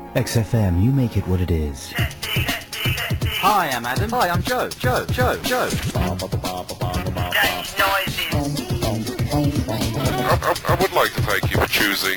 XFM, you make it what it is. Hi, I'm Adam. Hi, I'm Joe. Joe. I would like to thank you for choosing.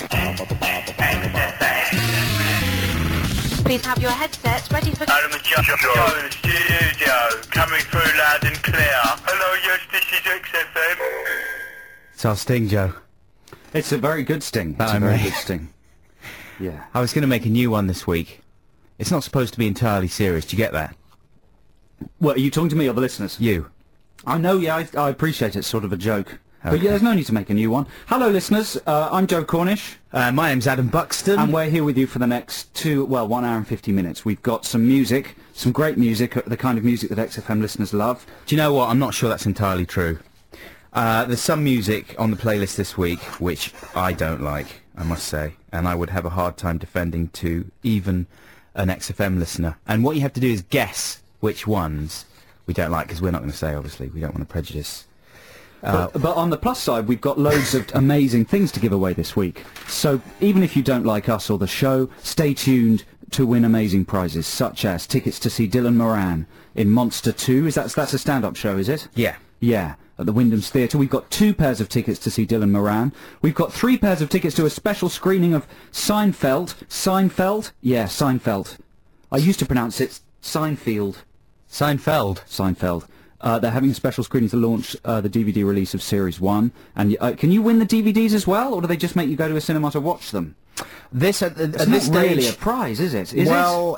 Please have your headsets ready for... Adam and Joe in the studio, coming through loud and clear. Hello, yes, this is XFM. It's our sting, Joe. It's a very good sting. It's a very good sting. Yeah. I was going to make a new one this week. It's not supposed to be entirely serious. Do you get that? Well, are you talking to me or the listeners? You. I know, yeah, I appreciate it. It's sort of a joke. Okay. But yeah, there's no need to make a new one. Hello, listeners. I'm Joe Cornish. My name's Adam Buxton. And we're here with you for the next 1 hour and 50 minutes. We've got some music, some great music, the kind of music that XFM listeners love. Do you know what? I'm not sure that's entirely true. There's some music on the playlist this week which I don't like, I must say, and I would have a hard time defending to even an XFM listener. And what you have to do is guess which ones we don't like, because we're not going to say, obviously. We don't want to prejudice. But on the plus side, we've got loads of amazing things to give away this week. So even if you don't like us or the show, stay tuned to win amazing prizes, such as tickets to see Dylan Moran in Monster 2. That's a stand-up show, is it? Yeah. Yeah, at the Wyndham's Theatre. We've got 2 pairs of tickets to see Dylan Moran. We've got 3 pairs of tickets to a special screening of Seinfeld. Seinfeld? Yeah, Seinfeld. I used to pronounce it Seinfeld. Seinfeld. They're having a special screening to launch the DVD release of Series 1. And can you win the DVDs as well, or do they just make you go to a cinema to watch them? It's not this really stage, a prize, is it? no,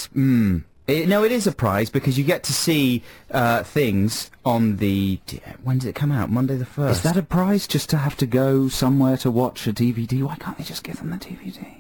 it is a prize because you get to see things on the... When did it come out? Monday the 1st. Is that a prize, just to have to go somewhere to watch a DVD? Why can't they just give them the DVD?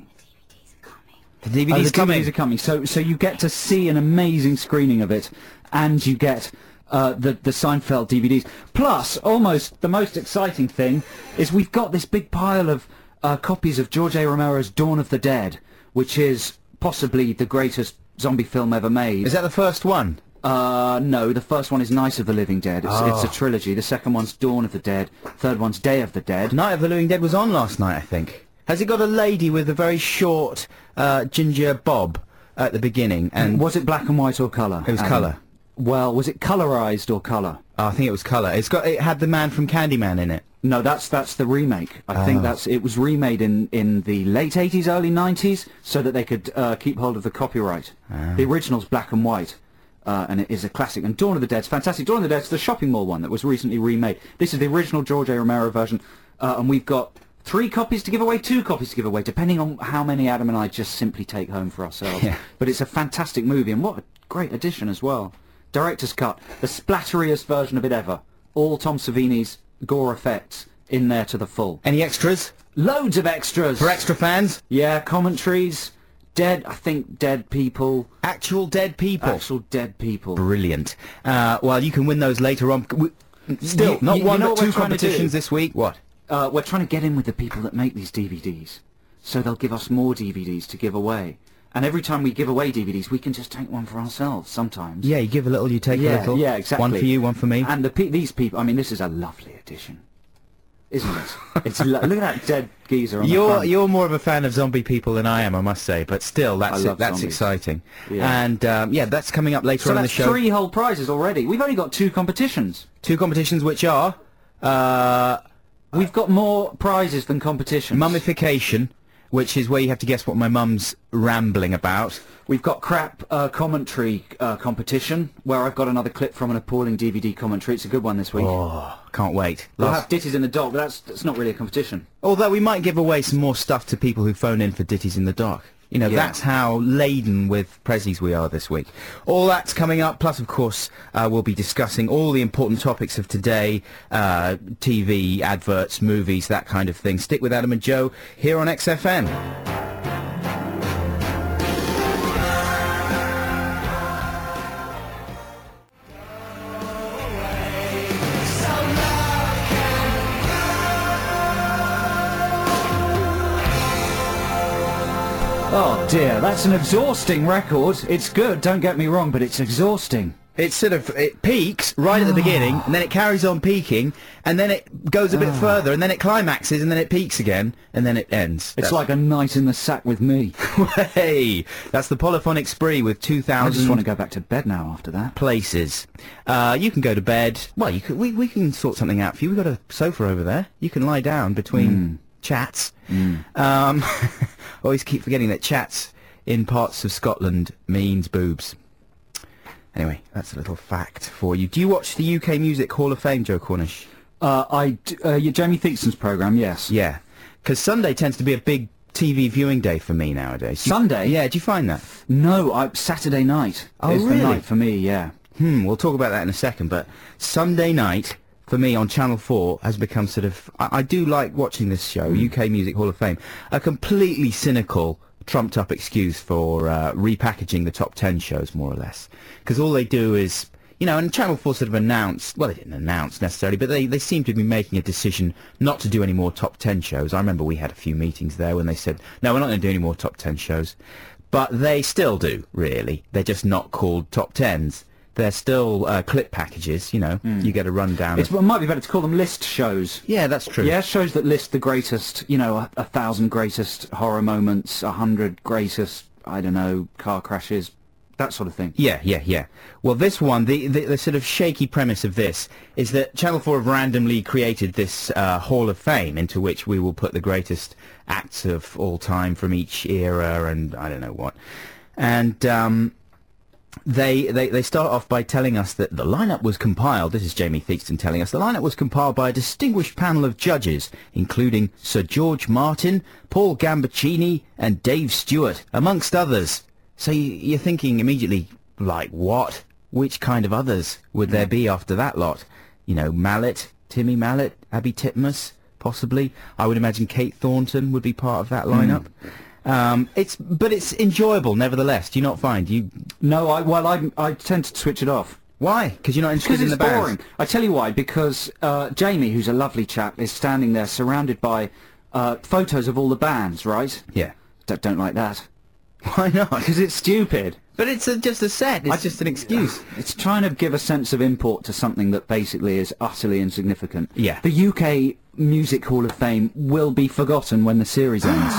The DVD's coming. DVDs are coming. So you get to see an amazing screening of it, and you get... the Seinfeld DVDs. Plus, almost the most exciting thing is we've got this big pile of copies of George A. Romero's Dawn of the Dead, which is possibly the greatest zombie film ever made. Is that the first one? No, the first one is Night of the Living Dead. It's a trilogy. The second one's Dawn of the Dead. Third one's Day of the Dead. Night of the Living Dead was on last night, I think. Has it got a lady with a very short ginger bob at the beginning? And was it black and white or colour? It was colour. Well, was it colorized or colour? I think it was colour. It had the man from Candyman in it. No, that's the remake. I think it was remade in the late 80s, early 90s, so that they could keep hold of the copyright. The original's black and white, and it is a classic. And Dawn of the Dead's fantastic. Dawn of the Dead's the shopping mall one that was recently remade. This is the original George A. Romero version, and we've got 3 copies to give away, 2 copies to give away, depending on how many Adam and I just simply take home for ourselves. Yeah. But it's a fantastic movie, and what a great addition as well. Director's cut, the splatteriest version of it ever. All Tom Savini's gore effects in there to the full. Any extras? Loads of extras! For extra fans? Yeah, commentaries, dead people. Actual dead people? Actual dead people. Brilliant. Well, you can win those later on. Still, not one but 2 competitions this week. What? We're trying to get in with the people that make these DVDs, so they'll give us more DVDs to give away. And every time we give away DVDs, we can just take one for ourselves sometimes. Yeah, you give a little, you take a little. Yeah, exactly. One for you, one for me. And these people, I mean, this is a lovely addition, isn't it? It's look at that dead geezer on the front. You're more of a fan of zombie people than I am, I must say, but still, that's zombies. exciting. Yeah. And, that's coming up later so on in the that's show. 3 whole prizes already. We've only got 2 competitions. 2 competitions which are... We've got more prizes than competitions. Mummification, which is where you have to guess what my mum's rambling about. We've got crap commentary competition, where I've got another clip from an appalling DVD commentary. It's a good one this week. Oh, can't wait. We'll have Ditties in the Dock, but that's not really a competition. Although we might give away some more stuff to people who phone in for Ditties in the Dock. You know, that's how laden with prezzies we are this week. All that's coming up, plus, of course, we'll be discussing all the important topics of today, TV, adverts, movies, that kind of thing. Stick with Adam and Joe here on XFM. Oh dear, that's an exhausting record. It's good, don't get me wrong, but it's exhausting. It peaks right at the beginning, and then it carries on peaking, and then it goes a bit further, and then it climaxes, and then it peaks again, and then it ends. It's like a night in the sack with me. Hey, that's the Polyphonic Spree with 2,000... I just want to go back to bed now after that. ...places. You can go to bed. Well, we can sort something out for you. We've got a sofa over there. You can lie down between chats. Always keep forgetting that chats in parts of Scotland means boobs. Anyway, that's a little fact for you. Do you watch the UK Music Hall of Fame, Joe Cornish? Jamie Theakston's programme, yes. Yeah, because Sunday tends to be a big TV viewing day for me nowadays. Sunday? Yeah, do you find that? No, Saturday night is really? the night for me, yeah. We'll talk about that in a second, but Sunday night, for me, on Channel 4, has become sort of... I do like watching this show, UK Music Hall of Fame, a completely cynical, trumped-up excuse for repackaging the top 10 shows, more or less. Because all they do is... You know, and Channel 4 sort of announced... Well, they didn't announce necessarily, but they seem to be making a decision not to do any more top 10 shows. I remember we had a few meetings there when they said, no, we're not going to do any more top 10 shows. But they still do, really. They're just not called top 10s. They're still clip packages, you know. You get a rundown. It might be better to call them list shows. Yeah, that's true. Yeah, shows that list the greatest, you know, 1,000 greatest horror moments, 100 greatest, I don't know, car crashes, that sort of thing. Yeah. Well, this one, the sort of shaky premise of this is that Channel 4 have randomly created this Hall of Fame into which we will put the greatest acts of all time from each era and I don't know what. And they start off by telling us that the lineup was compiled, this is Jamie Theakston telling us, the lineup was compiled by a distinguished panel of judges, including Sir George Martin, Paul Gambaccini and Dave Stewart, amongst others. So you're thinking immediately, like, what? Which kind of others would there be after that lot? You know, Mallet, Timmy Mallet, Abby Titmus, possibly. I would imagine Kate Thornton would be part of that lineup. But it's enjoyable, nevertheless. Do you not find? No, I tend to switch it off. Why? Because you're not interested in the bands? Because it's boring. I tell you why. Because Jamie, who's a lovely chap, is standing there surrounded by photos of all the bands, right? Yeah. Don't like that. Why not? Because it's stupid. But it's just a set. It's just an excuse. It's trying to give a sense of import to something that basically is utterly insignificant. Yeah. The UK Music Hall of Fame will be forgotten when the series ends.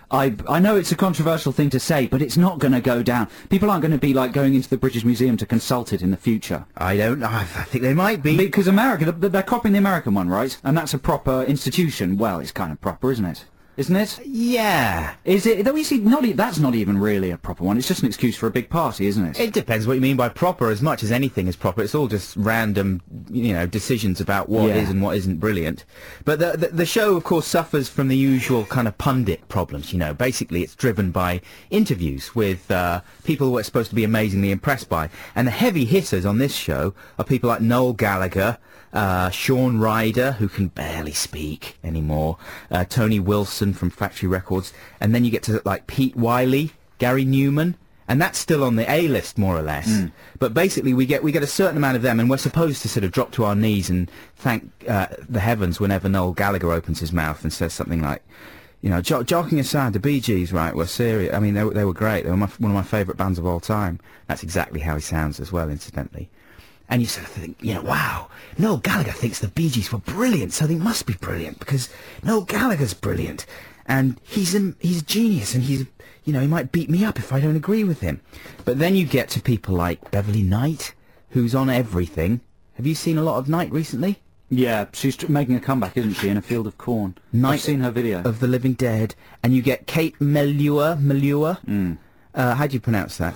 I know it's a controversial thing to say, but it's not going to go down. People aren't going to be like going into the British Museum to consult it in the future. I think they might be. Because America, they're copying the American one, right? And that's a proper institution. Well, it's kind of proper, isn't it? Isn't it? Yeah. Is it? Though you see, that's not even really a proper one. It's just an excuse for a big party, isn't it? It depends what you mean by proper. As much as anything is proper, it's all just random, you know, decisions about what is and what isn't brilliant. But the show, of course, suffers from the usual kind of pundit problems. You know, basically, it's driven by interviews with people who are supposed to be amazingly impressed by, and the heavy hitters on this show are people like Noel Gallagher, Shaun Ryder, who can barely speak anymore, Tony Wilson from Factory Records, and then you get to like Pete Wiley, Gary Newman, and that's still on the A-list more or less. But basically we get a certain amount of them, and we're supposed to sort of drop to our knees and thank the heavens whenever Noel Gallagher opens his mouth and says something like, you know, joking aside, the Bee Gees, right, were serious. I mean, they were great. They were one of my favourite bands of all time. That's exactly how he sounds as well, incidentally. And you sort of think, you know, wow, Noel Gallagher thinks the Bee Gees were brilliant, so they must be brilliant, because Noel Gallagher's brilliant, and he's a genius, and he might beat me up if I don't agree with him. But then you get to people like Beverly Knight, who's on everything. Have you seen a lot of Knight recently? Yeah, she's making a comeback, isn't she, in A Field of Corn? I've seen her video. Of the Living Dead. And you get Kate Melua. How do you pronounce that?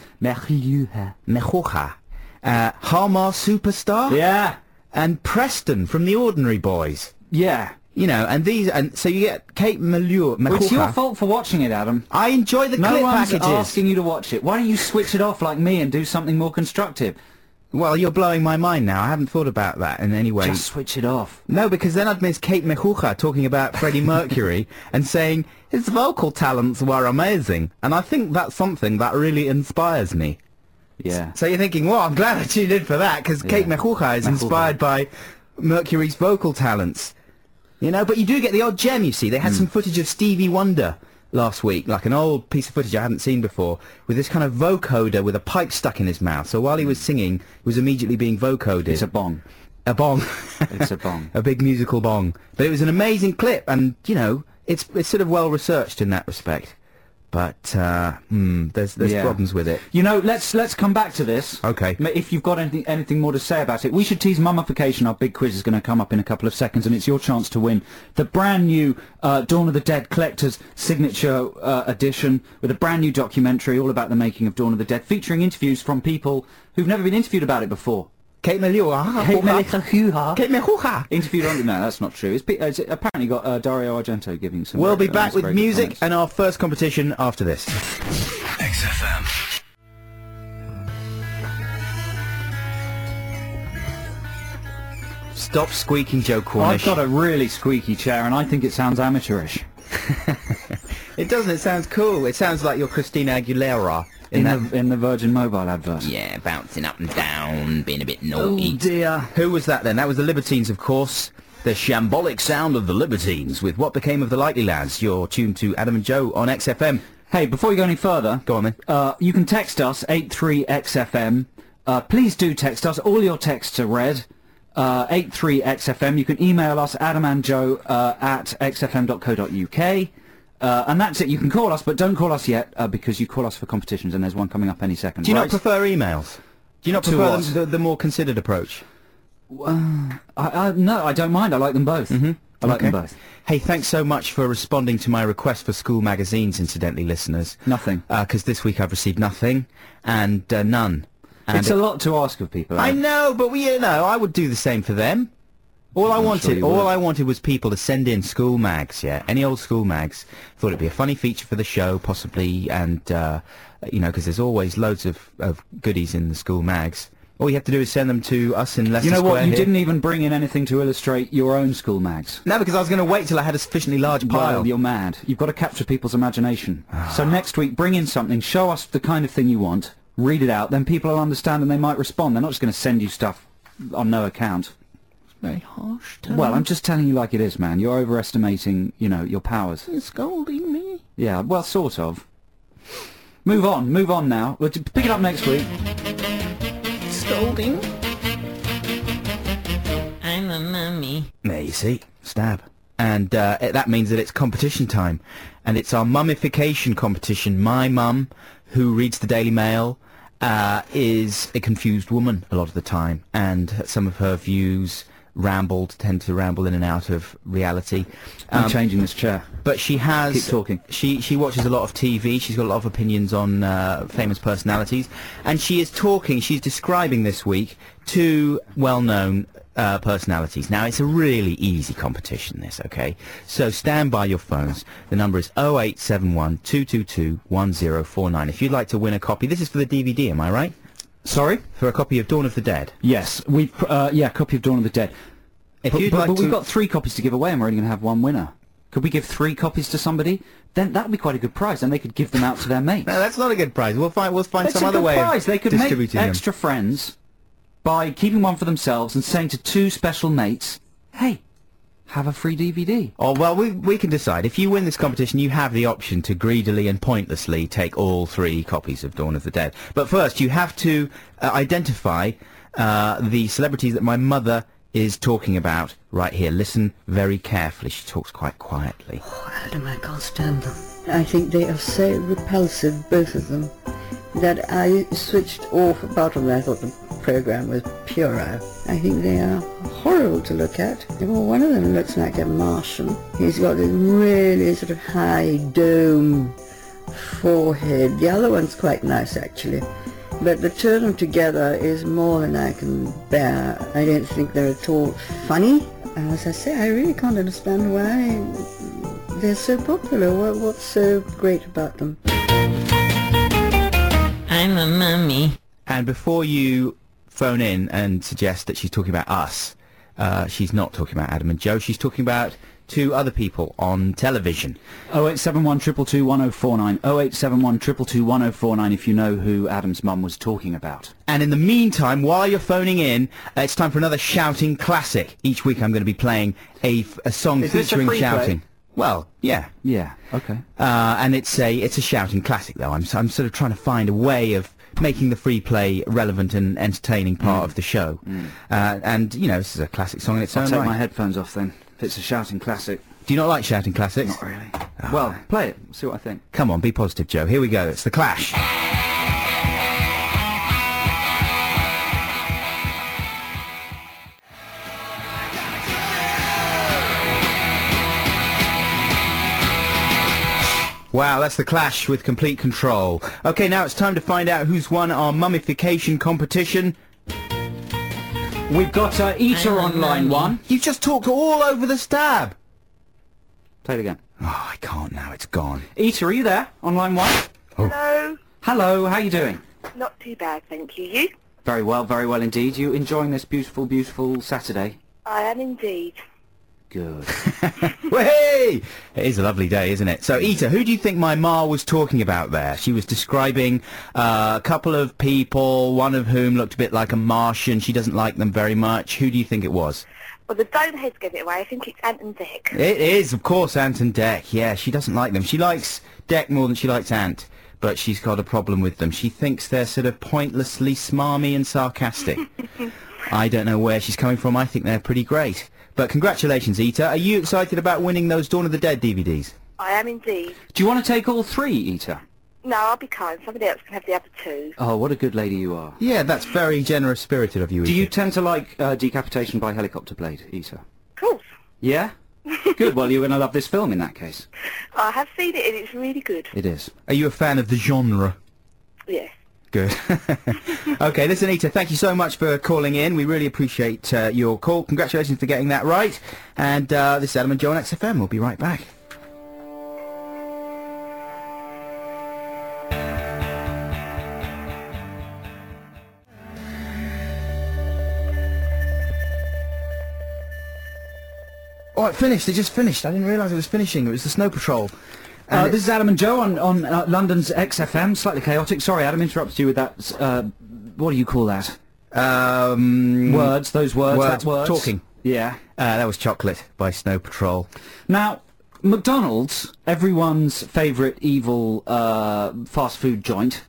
Mejuha. Harmar Superstar? Yeah. And Preston from The Ordinary Boys. Yeah. You know, and so you get Kate Mejuha. It's your fault for watching it, Adam. I enjoy the clip packages. No one's asking you to watch it. Why don't you switch it off like me and do something more constructive? Well, you're blowing my mind now. I haven't thought about that in any way. Just switch it off. No, because then I'd miss Kate Mejuha talking about Freddie Mercury and saying his vocal talents were amazing. And I think that's something that really inspires me. Yeah. So you're thinking, well, I'm glad I tuned in for that, because Kate Mejuha is inspired by Mercury's vocal talents. You know, but you do get the odd gem, you see. They had some footage of Stevie Wonder last week, like an old piece of footage I hadn't seen before, with this kind of vocoder with a pipe stuck in his mouth. So while he was singing, he was immediately being vocoded. It's a bong. A bong. It's a bong. A big musical bong. But it was an amazing clip, and, you know, it's sort of well researched in that respect. But there's problems with it. You know, let's come back to this. Okay. If you've got anything more to say about it, we should tease Mummification. Our big quiz is going to come up in a couple of seconds, and it's your chance to win the brand new Dawn of the Dead Collector's Signature edition with a brand new documentary all about the making of Dawn of the Dead, featuring interviews from people who've never been interviewed about it before. Kate Melua. Interviewed on... No, that's not true. It's apparently got Dario Argento giving some... We'll be back with very good music comments. and our first competition after this. XFM. Stop squeaking, Joe Cornish. I've got a really squeaky chair, and I think it sounds amateurish. It doesn't. It sounds cool. It sounds like you're Christina Aguilera. In the Virgin Mobile advert. Yeah, bouncing up and down, being a bit naughty. Oh dear. Who was that then? That was the Libertines, of course. The shambolic sound of the Libertines with What Became of the Likely Lads. You're tuned to Adam and Joe on XFM. Hey, before you go any further... Go on then. You can text us, 83XFM. Please do text us. All your texts are read. 83XFM. You can email us, adamandjoe at xfm.co.uk. And that's it. You can call us, but don't call us yet, because you call us for competitions, and there's one coming up any second. Do you not prefer emails? Do you not To prefer what? the more considered approach? No, I don't mind. I like them both. I like them both. Hey, thanks so much for responding to my request for school magazines, incidentally, listeners. Nothing. Because this week I've received nothing and none. And It's a lot to ask of people. I know, but I would do the same for them. All I wanted was people to send in school mags, any old school mags. Thought it'd be a funny feature for the show, possibly, and, because there's always loads of goodies in the school mags. All you have to do is send them to us in Leicester You know what? Square You here. didn't even bring in anything to illustrate your own school mags. No, because I was going to wait till I had a sufficiently large pile. Well, you're mad. You've got to capture people's imagination. So next week, bring in something, show us the kind of thing you want, read it out, then people will understand and they might respond. They're not just going to send you stuff on no account. Very harsh. Well, I'm just telling you like it is, man. You're overestimating, your powers. You're scolding me. Yeah, well, sort of. Move on now. We'll pick it up next week. Scolding. I'm a mummy. There you see. Stab. And that means that it's competition time. And it's our mummification competition. My mum, who reads the Daily Mail, is a confused woman a lot of the time. And some of her views tend to ramble in and out of reality. I'm changing this chair. But she has... Keep talking. She watches a lot of TV. She's got a lot of opinions on famous personalities. And she's describing this week two well-known personalities. Now, it's a really easy competition, this, okay? So stand by your phones. The number is 0871 222 1049. If you'd like to win a copy, this is for the DVD, am I right? Sorry? For a copy of Dawn of the Dead. Yes, copy of Dawn of the Dead. If But, you'd but, like but to... we've got 3 copies to give away and we're only going to have one winner. Could we give 3 copies to somebody? Then that would be quite a good prize, and they could give them out to their mates. No, that's not a good prize. We'll find It's some a other good way prize. of They could make distributing them. extra friends by keeping one for themselves and saying to 2 special mates, hey, have a free DVD. Oh, well, we can decide. If you win this competition, you have the option to greedily and pointlessly take all 3 copies of Dawn of the Dead. But first, you have to identify the celebrities that my mother is talking about right here. Listen very carefully. She talks quite quietly. Adam, I can't stand them. I think they are so repulsive, both of them, that I switched off about them. I thought the program was puerile. I think they are horrible to look at. Well, one of them looks like a Martian. He's got this really sort of high dome forehead. The other one's quite nice, actually. But the two of them together is more than I can bear. I don't think they're at all funny. And as I say, I really can't understand why they're so popular. What's so great about them? I'm a mummy. And before you phone in and suggest that she's talking about us, she's not talking about Adam and Joe. She's talking about 2 other people on television. 0871 222 1049. 0871 222 1049 if you know who Adam's mum was talking about. And in the meantime, while you're phoning in, it's time for another shouting classic. Each week I'm going to be playing a song Is this a featuring free shouting. Well, yeah. Yeah. Okay. And it's a shouting classic, though. I'm sort of trying to find a way of making the free play relevant and entertaining part of the show. And, you know, this is a classic song in its I'll own take right. my headphones off then. If it's a shouting classic. Do you not like shouting classics? Not really. Well, play it. See what I think. Come on, be positive, Joe. Here we go. It's The Clash. Wow, that's The Clash with Complete Control. Okay, now it's time to find out who's won our mummification competition. We've got Eater on line 1. You just talked all over the stab. Play it again. Oh, I can't now. It's gone. Eater, are you there on line 1? Hello. Hello, how you doing? Not too bad, thank you. You? Very well indeed. You enjoying this beautiful, beautiful Saturday? I am indeed. Good. Hey! It is a lovely day, isn't it? So, Eater, who do you think my ma was talking about there? She was describing a couple of people, one of whom looked a bit like a Martian. She doesn't like them very much. Who do you think it was? Well, the Domeheads gave it away. I think it's Ant and Dec. It is, of course, Ant and Dec. Yeah, she doesn't like them. She likes Dec more than she likes Ant, but she's got a problem with them. She thinks they're sort of pointlessly smarmy and sarcastic. I don't know where she's coming from. I think they're pretty great. But congratulations, Eater. Are you excited about winning those Dawn of the Dead DVDs? I am indeed. Do you want to take all 3, Eater? No, I'll be kind. Somebody else can have the other 2. Oh, what a good lady you are. Yeah, that's very generous-spirited of you, Eater. Do you tend to like decapitation by helicopter blade, Eater? Of course. Yeah? Good, well, you're going to love this film in that case. I have seen it and it's really good. It is. Are you a fan of the genre? Yes. Good. Okay, listen, Eater, thank you so much for calling in. We really appreciate your call. Congratulations for getting that right. And this is Adam and Joe on XFM. We'll be right back. Oh, it finished. It just finished. I didn't realise it was finishing. It was the Snow Patrol. This is Adam and Joe on London's XFM. Slightly chaotic. Sorry, Adam, interrupted you with that. What do you call that? Words. Those words. Words. That words. Talking. Yeah. That was Chocolate by Snow Patrol. Now, McDonald's, everyone's favourite evil fast food joint,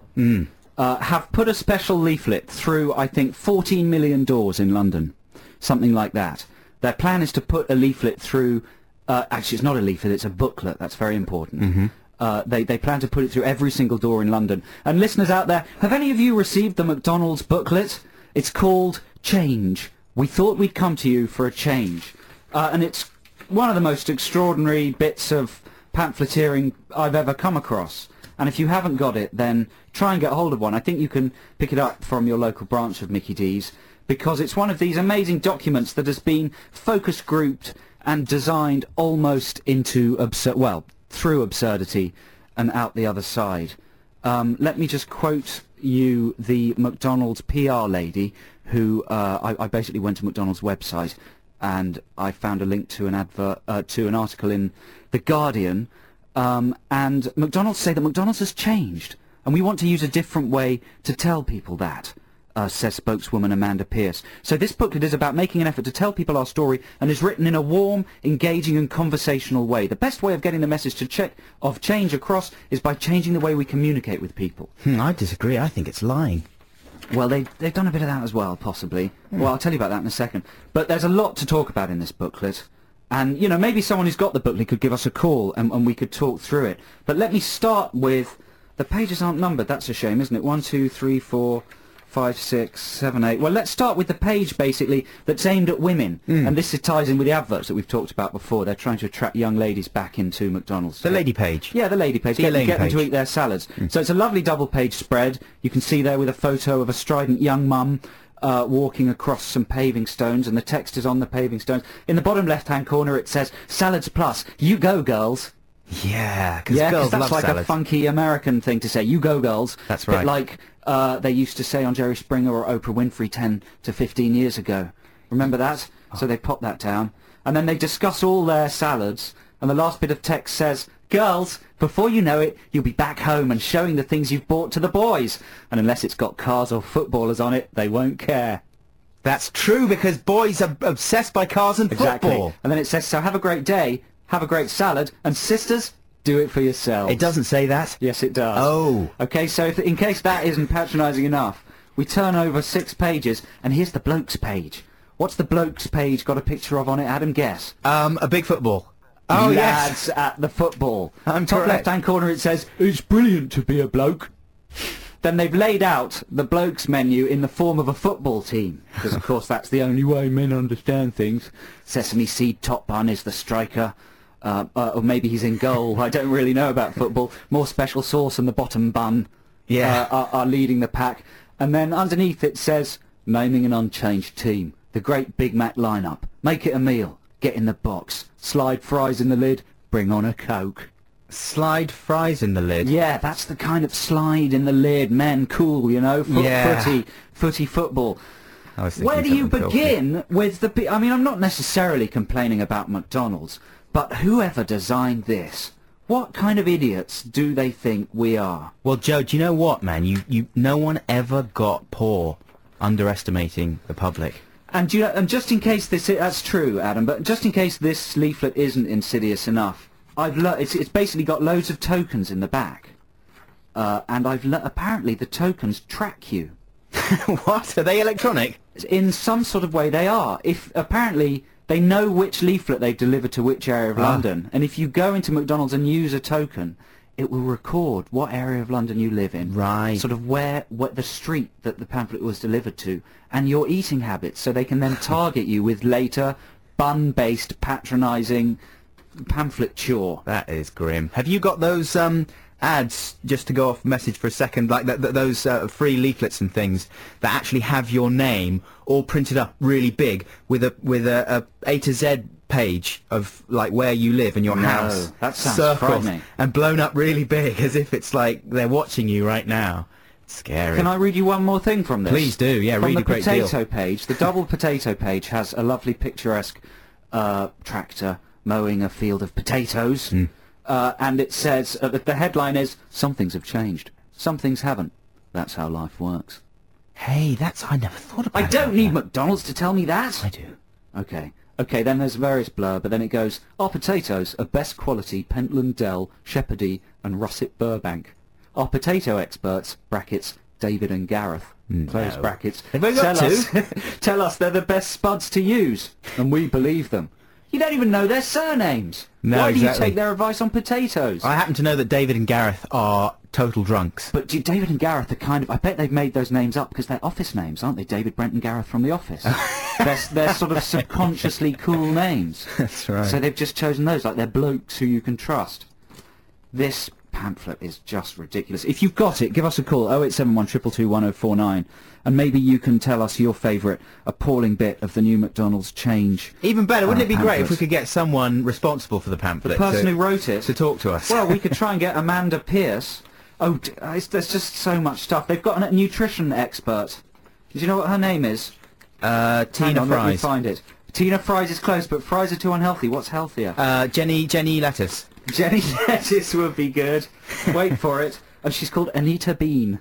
have put a special leaflet through, I think, 14 million doors in London. Something like that. Their plan is to put a leaflet through... actually, it's not a leaflet, it's a booklet. That's very important. They plan to put it through every single door in London. And listeners out there, have any of you received the McDonald's booklet? It's called Change. We thought we'd come to you for a change. And it's one of the most extraordinary bits of pamphleteering I've ever come across. And if you haven't got it, then try and get hold of one. I think you can pick it up from your local branch of Mickey D's, because it's one of these amazing documents that has been focus grouped and designed almost into through absurdity and out the other side. Let me just quote you the McDonald's PR lady who I basically went to McDonald's website and I found a link to an advert to an article in The Guardian, and McDonald's say that McDonald's has changed and we want to use a different way to tell people that. Says spokeswoman Amanda Pierce. So this booklet is about making an effort to tell people our story and is written in a warm, engaging and conversational way. The best way of getting the message of change across is by changing the way we communicate with people. I disagree. I think it's lying. Well, they've done a bit of that as well, possibly. Well, I'll tell you about that in a second. But there's a lot to talk about in this booklet. And, you know, maybe someone who's got the booklet could give us a call and we could talk through it. But let me start with... The pages aren't numbered. That's a shame, isn't it? 1, 2, 3, 4... 5, 6, 7, 8. Well, let's start with the page, basically, that's aimed at women. And this ties in with the adverts that we've talked about before. They're trying to attract young ladies back into McDonald's. The lady page. Yeah, the lady page. Get them to eat their salads. So it's a lovely double-page spread. You can see there with a photo of a strident young mum walking across some paving stones, and the text is on the paving stones. In the bottom left-hand corner, it says, Salads Plus. You go, girls. Yeah, because girls that's love like salads. a funky American thing to say. You go, girls. That's Bit right. like they used to say on Jerry Springer or Oprah Winfrey 10 to 15 years ago. Remember that? So they pop that down. And then they discuss all their salads, and the last bit of text says, Girls, before you know it, you'll be back home and showing the things you've bought to the boys. And unless it's got cars or footballers on it, they won't care. That's true, because boys are obsessed by cars and Exactly. football. And then it says, so have a great day. have a great salad, and sisters, do it for yourselves. It doesn't say that. Yes, it does. Oh. Okay, so in case that isn't patronising enough, we turn over 6 pages, and here's the blokes page. What's the blokes page got a picture of on it, Adam? Guess. A big football. Oh, Lads yes. at the football. I'm Top correct. left-hand corner it says, "It's brilliant to be a bloke." Then they've laid out the blokes menu in the form of a football team, because of course that's the only way men understand things. Sesame seed top bun is the striker, or maybe he's in goal. I don't really know about football. More special sauce and the bottom bun are leading the pack. And then underneath it says, naming an unchanged team. The great Big Mac lineup. Make it a meal. Get in the box. Slide fries in the lid. Bring on a Coke. Slide fries in the lid. Yeah, that's the kind of slide in the lid, men, cool, you know, footy football. I was thinking Where do you something filthy. begin with the... I mean, I'm not necessarily complaining about McDonald's, but whoever designed this, what kind of idiots do they think we are? Well, Joe, do you know what, man? No one ever got poor underestimating the public. And do you know, and just in case that's true, Adam, but just in case this leaflet isn't insidious enough, it's basically got loads of tokens in the back, and apparently the tokens track you. What? Are they electronic? In some sort of way they are. If apparently they know which leaflet they've delivered to which area of London, and if you go into McDonald's and use a token, it will record what area of London you live in. Right. Sort of what the street that the pamphlet was delivered to, and your eating habits, so they can then target you with later bun-based, patronising pamphlet-chore. That is grim. Have you got those ads, just to go off message for a second, like those free leaflets and things that actually have your name all printed up really big with a A to Z page of like where you live and your house, that sounds circled frightening. and blown up really big as if it's like they're watching you right now. Scary. Can I read you one more thing from this? Please do, yeah, read a great deal. From the potato page, the double potato page has a lovely picturesque tractor mowing a field of potatoes, and it says, the headline is, "Some things have changed, some things haven't. That's how life works." Hey, I never thought about I it. don't need McDonald's to tell me that. I do. Okay, then there's various blur, but then it goes, "Our potatoes are best quality Pentland Dell, Shepherdy and Russet Burbank. Our potato experts, brackets, David and Gareth, close brackets, Have we got tell us they're the best spuds to use, and we believe them." You don't even know their surnames. No, Why do you exactly. take their advice on potatoes? I happen to know that David and Gareth are total drunks. But David and Gareth are kind of... I bet they've made those names up because they're office names, aren't they? David, Brent and Gareth from The Office. they're sort of subconsciously cool names. That's right. So they've just chosen those, like they're blokes who you can trust. This pamphlet is just ridiculous. If you've got it, give us a call, 0871 222 1049, and maybe you can tell us your favourite appalling bit of the new McDonald's change. Even better, wouldn't it be great if we pamphlet. could get someone responsible for the pamphlet? The person who wrote it. to talk to us. Well, we could try and get Amanda Pierce. Oh, there's just so much stuff. They've got a nutrition expert. Do you know what her name is? Tina Hang on, let me Fries. find it. Tina Fries is close, but fries are too unhealthy. What's healthier? Jenny Lettuce. Jenny Lettuce would be good. Wait for it. And she's called Anita Bean.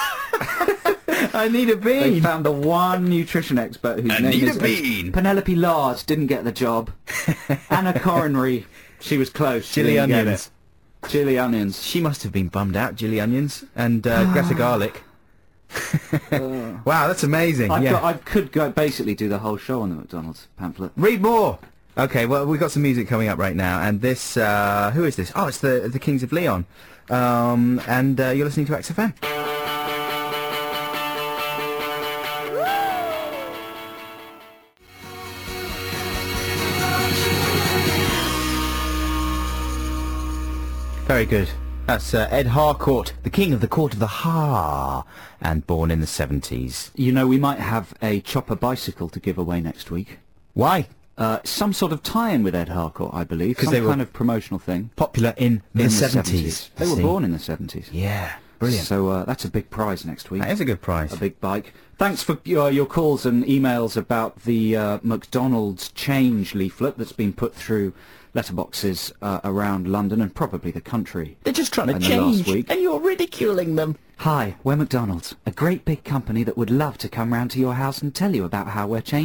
I need a They bean. found the one nutrition expert whose name Anita is... Bean. Penelope Lard didn't get the job. Anna Coronary, she was close. She Chili didn't get Onions. it. Chili Onions. She must have been bummed out, Gilly Onions. And Greta Garlic. Wow, that's amazing. I could go basically do the whole show on the McDonald's pamphlet. Read more. Okay, well, we've got some music coming up right now, and this, who is this? Oh, it's the Kings of Leon. And you're listening to XFM. Very good. That's Ed Harcourt, the king of the court of the Ha, and born in the 70s. You know, we might have a chopper bicycle to give away next week. Why? Some sort of tie-in with Ed Harcourt, I believe. 'Cause Some they were kind of promotional thing. Popular in the In 70s. They were born in the 70s. Yeah, brilliant. So that's a big prize next week. That is a good prize. A big bike. Thanks for your calls and emails about the McDonald's change leaflet that's been put through letterboxes around London and probably the country. They're just trying to in the last change, week. and you're ridiculing them. Hi, we're McDonald's, a great big company that would love to come round to your house and tell you about how we're changing.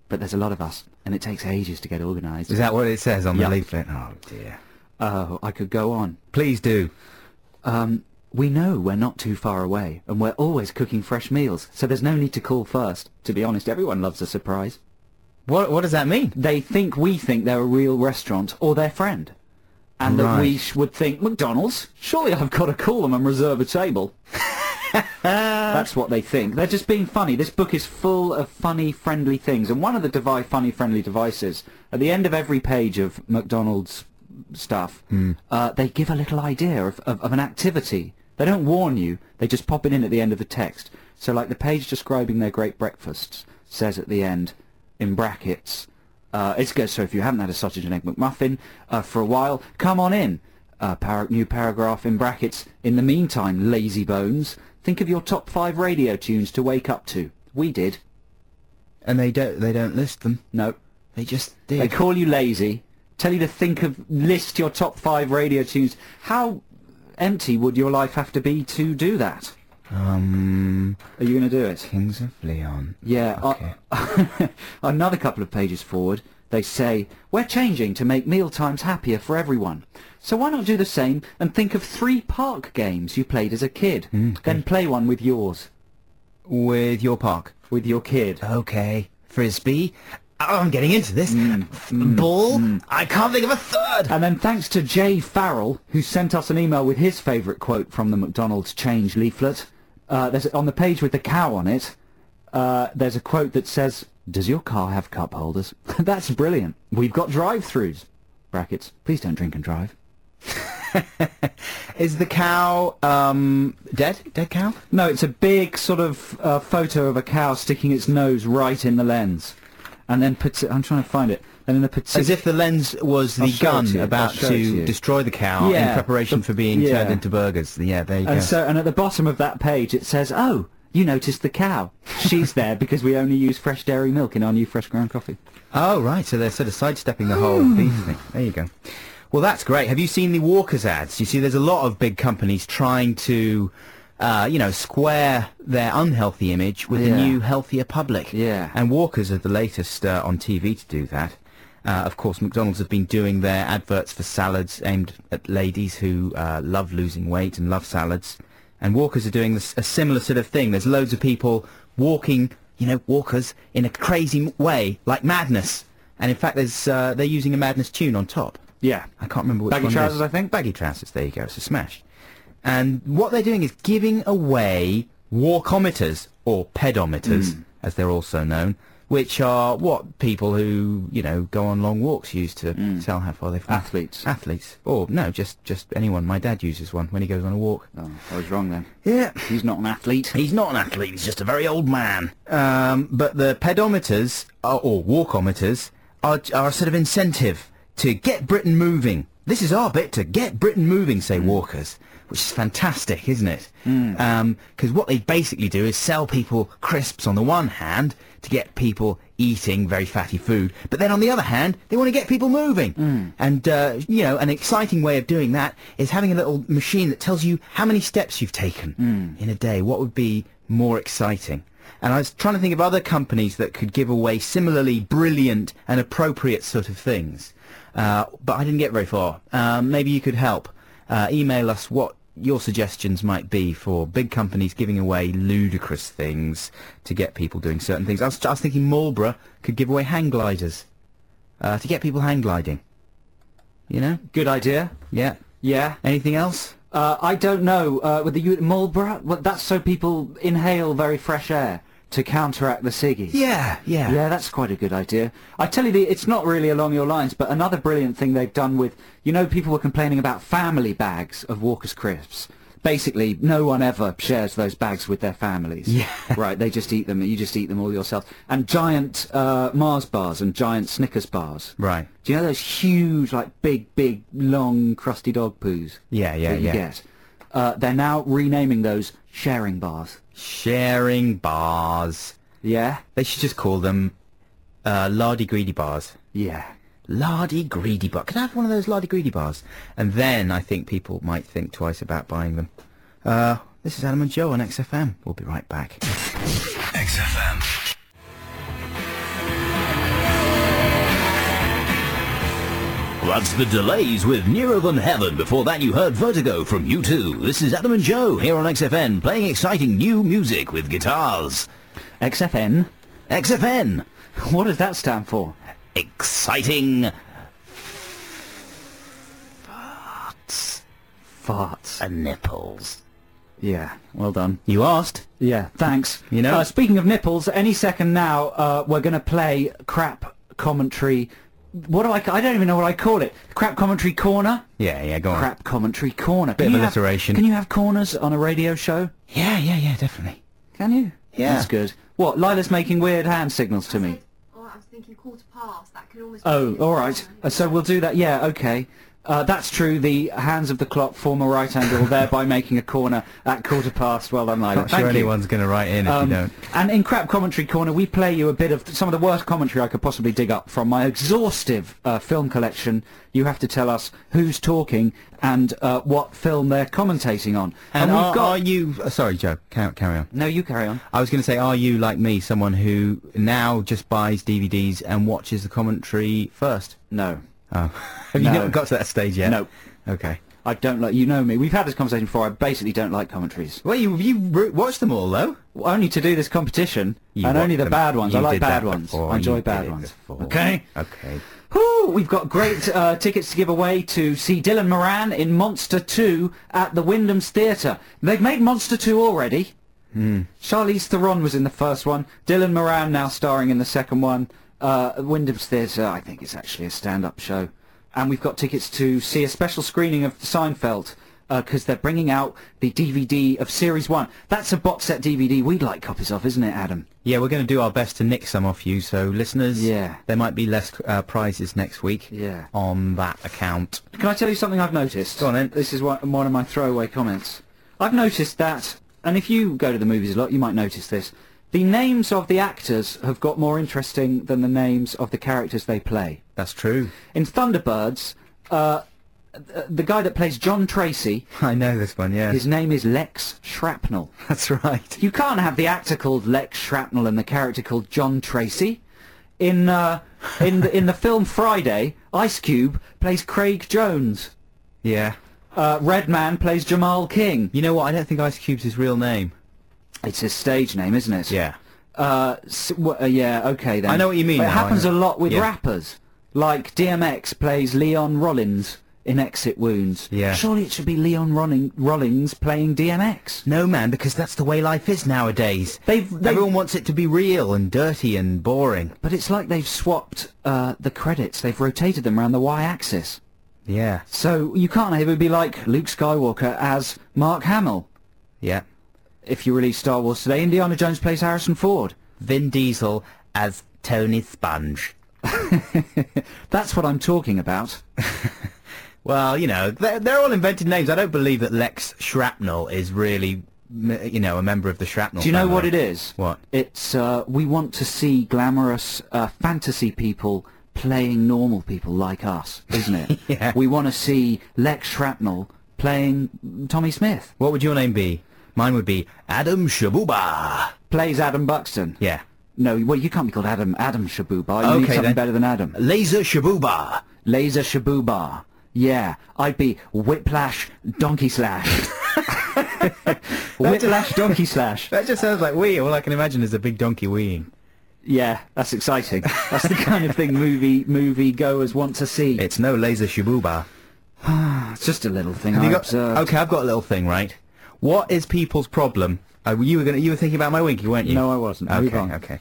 but there's a lot of us, and it takes ages to get organised. Is that what it says on the Yep. leaflet? Oh, dear. Oh, I could go on. Please do. We know we're not too far away, and we're always cooking fresh meals, so there's no need to call first. To be honest, everyone loves a surprise. What does that mean? They think we think they're a real restaurant or their friend. And that we Right. would think, McDonald's? Surely I've got to call them and reserve a table. That's what they think. They're just being funny. This book is full of funny, friendly things. And one of the funny, friendly devices, at the end of every page of McDonald's stuff, they give a little idea of an activity. They don't warn you. They just pop it in at the end of the text. So like the page describing their great breakfasts says at the end, in brackets, it's good. So if you haven't had a sausage and egg McMuffin for a while, come on in. New paragraph in brackets. In the meantime, lazy bones, think of your top 5 radio tunes to wake up to. We did. And they don't list them. No. They just did. They call you lazy, tell you to list your top 5 radio tunes. How empty would your life have to be to do that? Are you going to do it? Kings of Leon. Yeah. Okay. Another couple of pages forward, they say, we're changing to make mealtimes happier for everyone. So why not do the same and think of 3 park games you played as a kid? Then play one with yours. With your park. With your kid. Okay. Frisbee. Oh, I'm getting into this. Ball. I can't think of a third. And then thanks to Jay Farrell, who sent us an email with his favourite quote from the McDonald's Change leaflet. There's on the page with the cow on it, there's a quote that says, does your car have cup holders? That's brilliant. We've got drive-throughs. Brackets, please don't drink and drive. Is the cow dead? Dead cow? No, it's a big sort of photo of a cow sticking its nose right in the lens. And then puts it, I'm trying to find it. And in the As if the lens was the I'll show it gun to you. about I'll show it to to you. destroy the cow Yeah, in preparation for being yeah. turned into burgers. Yeah, there you go. And at the bottom of that page it says, oh, you noticed the cow. She's there because we only use fresh dairy milk in our new fresh ground coffee. Oh, right, so they're sort of sidestepping the whole beef thing. There you go. Well, that's great. Have you seen the Walker's ads? You see, there's a lot of big companies trying to, square their unhealthy image with the new healthier public. Yeah. And Walker's are the latest on TV to do that. Of course, McDonald's have been doing their adverts for salads aimed at ladies who love losing weight and love salads. And Walker's are doing a similar sort of thing. There's loads of people walking, Walkers, in a crazy way, like madness. And in fact, they're using a Madness tune on top. Yeah. I can't remember which Baggy one it trousers, is. I think? Baggy trousers, there you go, it's a smash. And what they're doing is giving away walkometers, or pedometers, as they're also known, which are what people who, go on long walks use to tell how far they've gone. Athletes. Athletes. Or, no, just anyone. My dad uses one when he goes on a walk. Oh, I was wrong then. Yeah. He's not an athlete. He's not an athlete, he's just a very old man. But the pedometers, or walkometers, are a sort of incentive to get Britain moving. This is our bit to get Britain moving, say Walkers, which is fantastic, isn't it? Because what they basically do is sell people crisps on the one hand to get people eating very fatty food, but then on the other hand, they want to get people moving. And, an exciting way of doing that is having a little machine that tells you how many steps you've taken in a day. What would be more exciting? And I was trying to think of other companies that could give away similarly brilliant and appropriate sort of things. But I didn't get very far. Maybe you could help. Email us what your suggestions might be for big companies giving away ludicrous things to get people doing certain things. I was thinking Marlborough could give away hang gliders to get people hang gliding. Good idea. Yeah. Yeah. Anything else? I don't know. With the Marlborough, that's so people inhale very fresh air to counteract the ciggies. Yeah. Yeah, that's quite a good idea. I tell you, it's not really along your lines, but another brilliant thing they've done with, people were complaining about family bags of Walker's Crisps. Basically, no one ever shares those bags with their families. Yeah. Right, they just eat them. You just eat them all yourself. And giant Mars bars and giant Snickers bars. Right. Do you know those huge, big, long, crusty dog poos? Yeah. That you get? They're now renaming those sharing bars. Sharing bars. Yeah? They should just call them lardy-greedy bars. Yeah. Lardy-greedy bar. Could I have one of those lardy-greedy bars? And then I think people might think twice about buying them. This is Adam and Joe on XFM. We'll be right back. XFM. That's the Delays with Nearer Than Heaven. Before that, you heard Vertigo from U2. This is Adam and Joe here on XFN, playing exciting new music with guitars. XFN? XFN! What does that stand for? Exciting... Farts. and nipples. Yeah, well done. You asked. Yeah, thanks. You know? Speaking of nipples, any second now, we're going to play crap commentary. What do I don't even know what I call it. Crap commentary corner? Yeah, go on. Crap commentary corner. Bit of alliteration. Can you have corners on a radio show? Yeah, definitely. Can you? Yeah. That's good. What, Lila's making weird hand signals to me? I was thinking quarter past. That could almost. Oh, all right. So we'll do that. Yeah, okay. That's true. The hands of the clock form a right angle, thereby making a corner at quarter past. Well done, Lila. Not sure anyone's going to write in if you don't. And in Crap Commentary Corner, we play you a bit of some of the worst commentary I could possibly dig up from my exhaustive film collection. You have to tell us who's talking and what film they're commentating on. And are you... sorry, Joe. Carry on. No, you carry on. I was going to say, are you, like me, someone who now just buys DVDs and watches the commentary first? No. Oh. Have you not got to that stage yet? No. Okay. I don't like... You know me. We've had this conversation before. I basically don't like commentaries. Well, you watched them all, though. Only to do this competition, and only the bad ones. I like bad ones. I enjoy bad ones. Okay? Okay. Whew, we've got great tickets to give away to see Dylan Moran in Monster 2 at the Wyndham's Theatre. They've made Monster 2 already. Charlize Theron was in the first one. Dylan Moran now starring in the second one. Wyndham's Theatre, I think it's actually a stand-up show. And we've got tickets to see a special screening of Seinfeld, because they're bringing out the DVD of Series 1. That's a box set DVD we'd like copies of, isn't it, Adam? Yeah, we're going to do our best to nick some off you, so listeners, Yeah. there might be less prizes next week Yeah. on that account. Can I tell you something I've noticed? Go on then. This is one of my throwaway comments. I've noticed that, and if you go to the movies a lot, you might notice this, the names of the actors have got more interesting than the names of the characters they play. That's true. In Thunderbirds, the guy that plays John Tracy, I know this one, yeah. his name is Lex Shrapnel. That's right. You can't have the actor called Lex Shrapnel and the character called John Tracy. In the film Friday, Ice Cube plays Craig Jones. Yeah. Redman plays Jamal King. You know what? I don't think Ice Cube's his real name. It's his stage name, isn't it? Yeah. Yeah, okay then. I know what you mean But it now, happens I a know. lot with Yeah. rappers. Like DMX plays Leon Rollins in Exit Wounds. Yeah. Surely it should be Leon Rollins playing DMX. No, man, because that's the way life is nowadays. They've Everyone wants it to be real and dirty and boring. But it's like they've swapped the credits. They've rotated them around the y-axis. Yeah. So you can't have it be like Luke Skywalker as Mark Hamill. Yeah. If you release Star Wars today, Indiana Jones plays Harrison Ford. Vin Diesel as Tony Sponge. That's what I'm talking about. Well, you know, they're all invented names. I don't believe that Lex Shrapnel is really, you know, a member of the Shrapnel Do you know family. what it is? What? It's, we want to see glamorous fantasy people playing normal people like us, isn't it? Yeah. We want to see Lex Shrapnel playing Tommy Smith. What would your name be? Mine would be Adam Shabuba. Plays Adam Buxton. Yeah. No, well, you can't be called Adam Shabuba. You need Okay, something then. better than Adam. Laser Shabuba. Laser Shabuba. Yeah, I'd be Whiplash Donkey Slash. Whiplash Donkey Slash. That just sounds like wee. All I can imagine is a big donkey weeing. Yeah, that's exciting. That's the kind of thing movie goers want to see. It's no Laser Shabuba. It's just a little thing Have I you got? observed. Okay, I've got a little thing, right? What is people's problem? You were thinking about my winky, weren't you? No, I wasn't. Move on. Okay.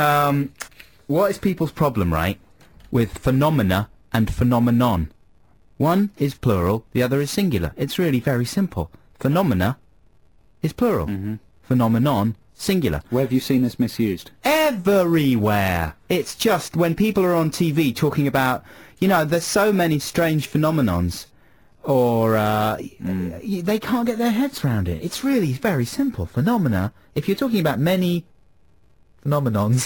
What is people's problem, right, with phenomena and phenomenon? One is plural, the other is singular. It's really very simple. Phenomena is plural. Phenomenon, singular. Where have you seen this misused? Everywhere. It's just when people are on TV talking about, you know, there's so many strange phenomenons, or they can't get their heads around it. It's really very simple. Phenomena, if you're talking about many phenomenons,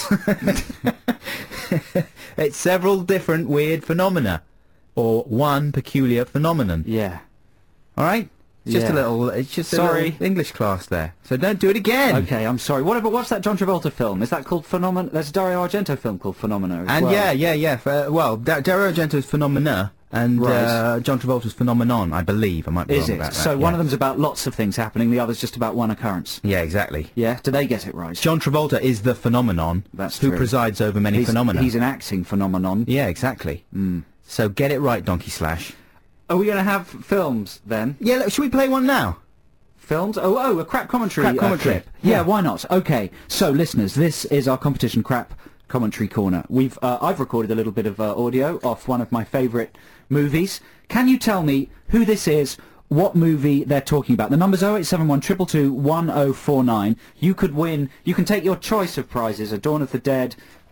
it's several different weird phenomena, or one peculiar phenomenon. Yeah. All right? It's just Yeah. a little, it's just Sorry. a little English class there. So don't do it again. Okay, I'm sorry. What's that John Travolta film? Is that called Phenomena? There's a Dario Argento film called Phenomena as And well. yeah. Well, Dario Argento's Phenomena and Right. John Travolta's Phenomenon, I believe. I might be Is wrong it? about that. So one yeah. of them's about lots of things happening, the other's just about one occurrence. Yeah, exactly. Yeah? Do they get it right? John Travolta is the phenomenon That's who true. presides over many He's, phenomena. he's an acting phenomenon. Yeah, exactly. So get it right, Donkey Slash. Are we going to have films, then? Yeah, look, should we play one now? Films? Oh, a crap commentary. Crap commentary. Clip. Yeah, Yeah. why not? Okay, so listeners, this is our competition crap commentary corner. I've recorded a little bit of audio off one of my favourite movies. Can you tell me who this is, what movie they're talking about? The number's 0871 222 1049. You could win. You can take your choice of prizes: a Dawn of the Dead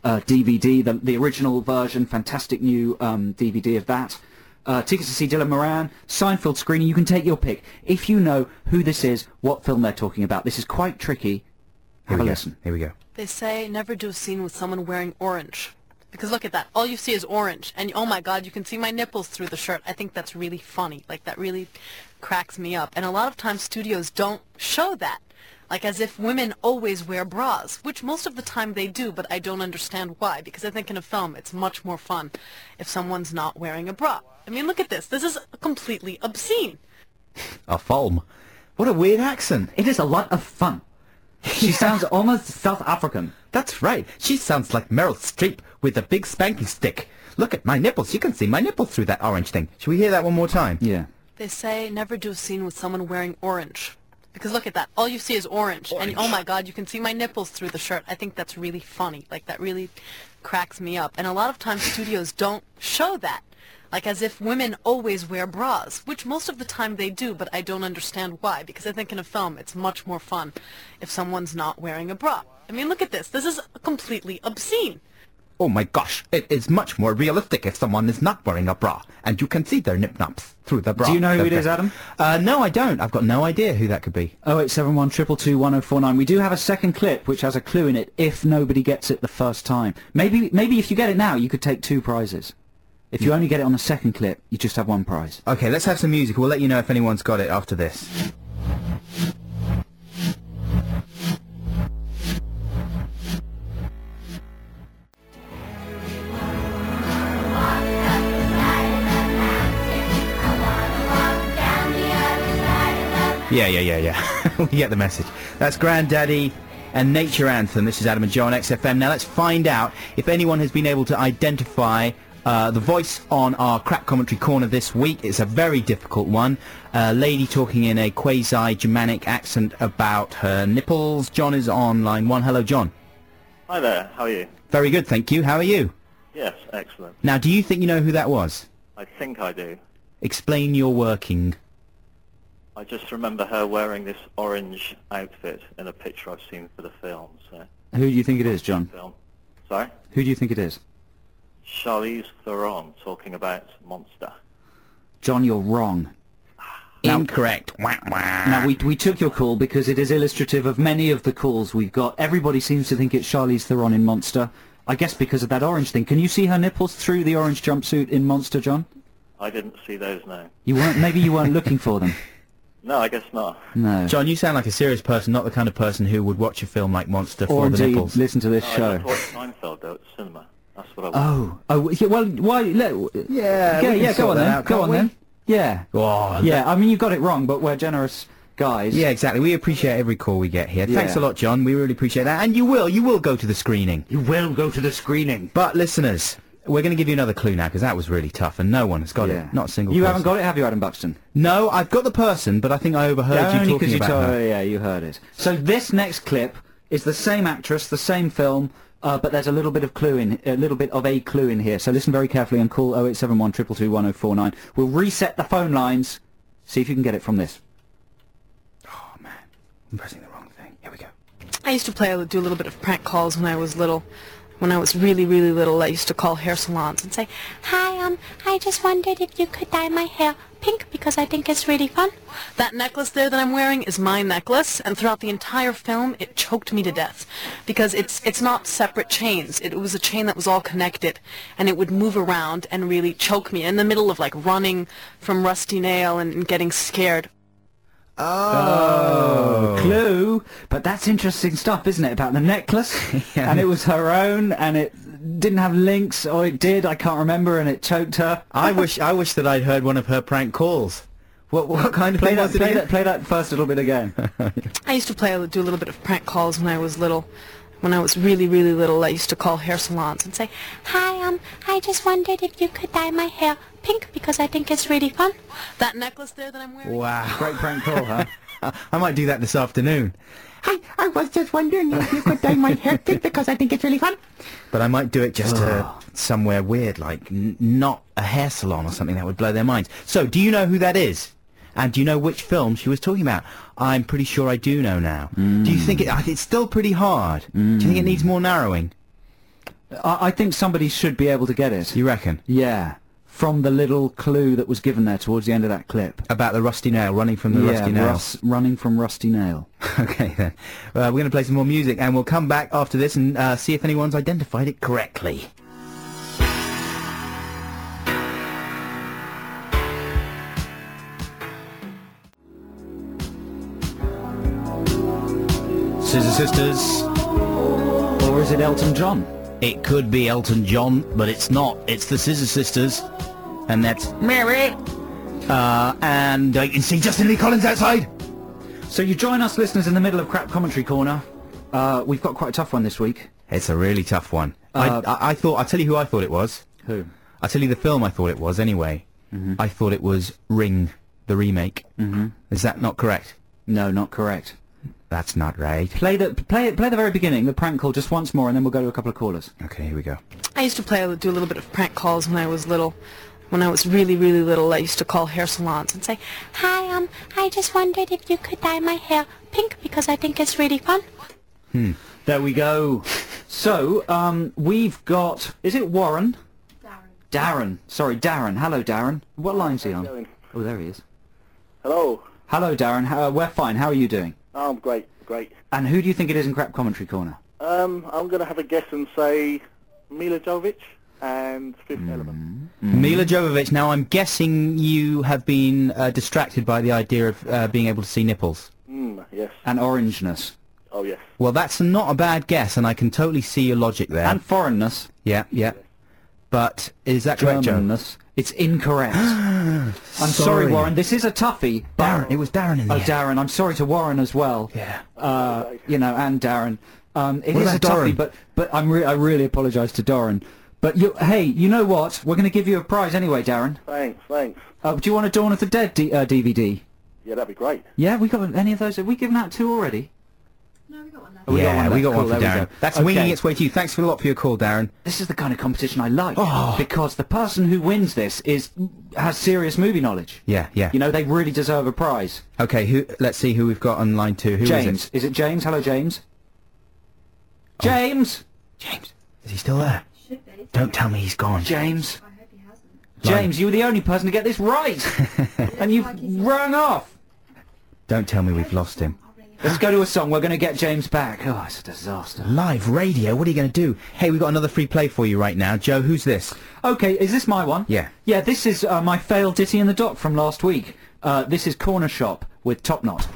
DVD, the original version, fantastic new DVD of that. Tickets to see Dylan Moran, Seinfeld screening. You can take your pick. If you know who this is, what film they're talking about. This is quite tricky. Have a listen. Here we go. They say never do a scene with someone wearing orange. Because look at that. All you see is orange. And oh my god, you can see my nipples through the shirt. I think that's really funny. Like, that really cracks me up. And a lot of times studios don't show that. Like, as if women always wear bras. Which most of the time they do, but I don't understand why. Because I think in a film it's much more fun if someone's not wearing a bra. I mean, look at this. This is completely obscene. A film. What a weird accent. It is a lot of fun. She sounds almost South African. That's right. She sounds like Meryl Streep with a big spanking stick. Look at my nipples. You can see my nipples through that orange thing. Should we hear that one more time? Yeah. They say never do a scene with someone wearing orange. Because look at that. All you see is orange. And oh my god, you can see my nipples through the shirt. I think that's really funny. Like, that really cracks me up. And a lot of times studios don't show that. Like, as if women always wear bras. Which most of the time they do, but I don't understand why. Because I think in a film it's much more fun if someone's not wearing a bra. I mean, look at this. This is completely obscene. Oh my gosh, it is much more realistic if someone is not wearing a bra, and you can see their nip-naps through the bra. Do you know who it is, Adam? No, I don't. I've got no idea who that could be. 0871 222 1049. We do have a second clip which has a clue in it if nobody gets it the first time. Maybe if you get it now, you could take 2 prizes. If you only get it on the second clip, you just have 1 prize. Okay, let's have some music. We'll let you know if anyone's got it after this. Yeah. We get the message. That's Granddaddy and Nature Anthem. This is Adam and Joe on XFM. Now let's find out if anyone has been able to identify the voice on our crap commentary corner this week. It's a very difficult one. A lady talking in a quasi-Germanic accent about her nipples. John is on line 1. Hello, John. Hi there, how are you? Very good, thank you. How are you? Yes, excellent. Now, do you think you know who that was? I think I do. Explain your working. I just remember her wearing this orange outfit in a picture I've seen for the film. So. Who do you think it is, John? Film. Sorry? Who do you think it is? Charlize Theron talking about Monster. John, you're wrong. Incorrect. Now, we took your call because it is illustrative of many of the calls we've got. Everybody seems to think it's Charlize Theron in Monster. I guess because of that orange thing. Can you see her nipples through the orange jumpsuit in Monster, John? I didn't see those, no. Maybe you weren't looking for them. No, I guess not. No. John, you sound like a serious person, not the kind of person who would watch a film like Monster Or for the indeed nipples. listen to this No, show. I just watched Seinfeld, though, at the cinema. That's what I watched. Oh, yeah, well, why? Yeah, Go on then. Go on then. Yeah. Oh, Yeah, I mean, you got it wrong, but we're generous guys. Yeah, exactly. We appreciate every call we get here. Thanks a Yeah. lot, John. We really appreciate that. And you will go to the screening. You will go to the screening. But listeners, we're going to give you another clue now because that was really tough and no one has got it. Not a single You person. haven't got it, have you, Adam Buxton? No, I've got the person, but I think I overheard you only talking you about her. Yeah, you heard it. So this next clip is the same actress, the same film, but there's a little bit of a clue in here. So listen very carefully and call 0871 222 1049. We'll reset the phone lines. See if you can get it from this. Oh man, I'm pressing the wrong thing. Here we go. I used to do a little bit of prank calls when I was little. When I was really, really little, I used to call hair salons and say, "Hi, I just wondered if you could dye my hair pink because I think it's really fun." That necklace there that I'm wearing is my necklace, and throughout the entire film, it choked me to death because it's not separate chains. It was a chain that was all connected, and it would move around and really choke me in the middle of like running from Rusty Nail and getting scared. Oh, clue. But that's interesting stuff, isn't it? About the necklace, and it was her own, and didn't have links, or it did, I can't remember, and it choked her. I wish that I'd heard one of her prank calls. What kind of thing was it again? Play that first little bit again. I used to do a little bit of prank calls when I was little. When I was really, really little, I used to call hair salons and say, "Hi, I just wondered if you could dye my hair pink because I think it's really fun." That necklace there that I'm wearing. Wow. Great prank call, huh? I might do that this afternoon. I was just wondering if you could dye my hair pink because I think it's really fun. But I might do it just somewhere weird, like not a hair salon or something that would blow their minds. So, do you know who that is? And do you know which film she was talking about? I'm pretty sure I do know now. Do you think it's still pretty hard? Do you think it needs more narrowing? I think somebody should be able to get it. You reckon? Yeah. From the little clue that was given there towards the end of that clip. About the rusty nail, running from the rusty nail. Running from Rusty Nail. Okay, then. We're going to play some more music, and we'll come back after this and see if anyone's identified it correctly. Scissor Sisters. Or is it Elton John? It could be Elton John, but it's not. It's the Scissor Sisters. And that's Mary. And I can see Justin Lee Collins outside. So you join us, listeners, in the middle of Crap Commentary Corner. We've got quite a tough one this week. It's a really tough one. I thought... I'll tell you who I thought it was. Who? I'll tell you the film I thought it was, anyway. I thought it was Ring, the remake. Is that not correct? No, not correct. That's not right. Play the very beginning, the prank call, just once more, and then we'll go to a couple of callers. Okay, here we go. I used to do a little bit of prank calls when I was little. When I was really, really little, I used to call hair salons and say, "Hi, I just wondered if you could dye my hair pink because I think it's really fun." There we go. So, we've got... Is it Warren? Darren. Sorry, Darren. Hello, Darren. What line's he on? Oh, there he is. Hello. Hello, Darren. We're fine. How are you doing? Oh, I'm great. And who do you think it is in Crap Commentary Corner? I'm going to have a guess and say Mila Jovovich and Fifth Element. Mila Jovovich. Now, I'm guessing you have been distracted by the idea of being able to see nipples. Yes. And orangeness. Oh, yes. Well, that's not a bad guess, and I can totally see your logic there. And foreignness. Yeah. But is that correct, Joe? Germanness. It's incorrect. I'm sorry, Warren. This is a toughie. Darren. It was Darren in the end. Darren. I'm sorry to Warren as well. Yeah. And Darren. It What is a about toughie, Doran? but I really apologise to Doran. But hey, you know what? We're going to give you a prize anyway, Darren. Thanks. Do you want a Dawn of the Dead DVD? Yeah, that'd be great. Yeah, we got any of those? Have we given out 2 already? No, we got one left. Oh, we got one for there we Darren. go. That's Okay. winging its way to you. Thanks a lot for your call, Darren. This is the kind of competition I like because the person who wins this has serious movie knowledge. Yeah. You know, they really deserve a prize. Okay, let's see who we've got on line 2. Who James. is it? Is it James? Hello, James. James! James. Is he still there? Don't tell me he's gone. James. James, you were the only person to get this right. And you've rung off. Don't tell me we've lost him. Let's go to a song. We're going to get James back. Oh, it's a disaster. Live radio? What are you going to do? Hey, we've got another free play for you right now. Joe, who's this? Okay, is this my one? Yeah. Yeah, this is my failed ditty in the dock from last week. This is Corner Shop with Top Knot.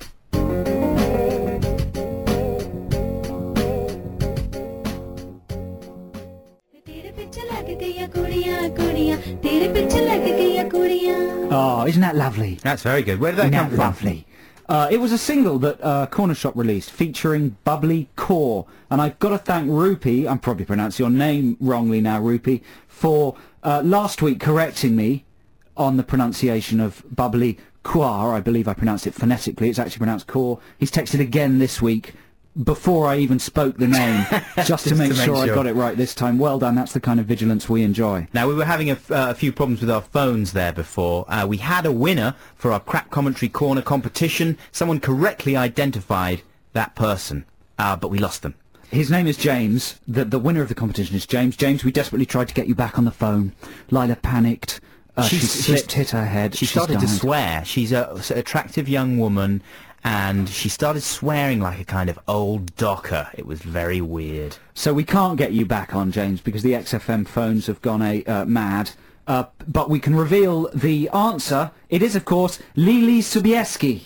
Oh, isn't that lovely? That's very good. Where did that come from? Lovely. It was a single that Corner Shop released featuring Bubbly Core, and I've got to thank Rupee, I'm probably pronouncing your name wrongly now, Rupee, for last week correcting me on the pronunciation of Bubbly Core. I believe I pronounced it phonetically. It's actually pronounced Core. He's texted again this week before I even spoke the name, just to make sure I got it right this time. Well done. That's the kind of vigilance we enjoy. Now, we were having a few problems with our phones there before. We had a winner for our Crap Commentary Corner competition. Someone correctly identified that person, but we lost them. His name is James. The winner of the competition is James. James, we desperately tried to get you back on the phone. Lila panicked. She slipped, hit her head. She started to swear. She's an attractive young woman, and she started swearing like a kind of old docker. It was very weird. So we can't get you back on, James, because the XFM phones have gone mad. But we can reveal the answer. It is, of course, Lili Sobieski.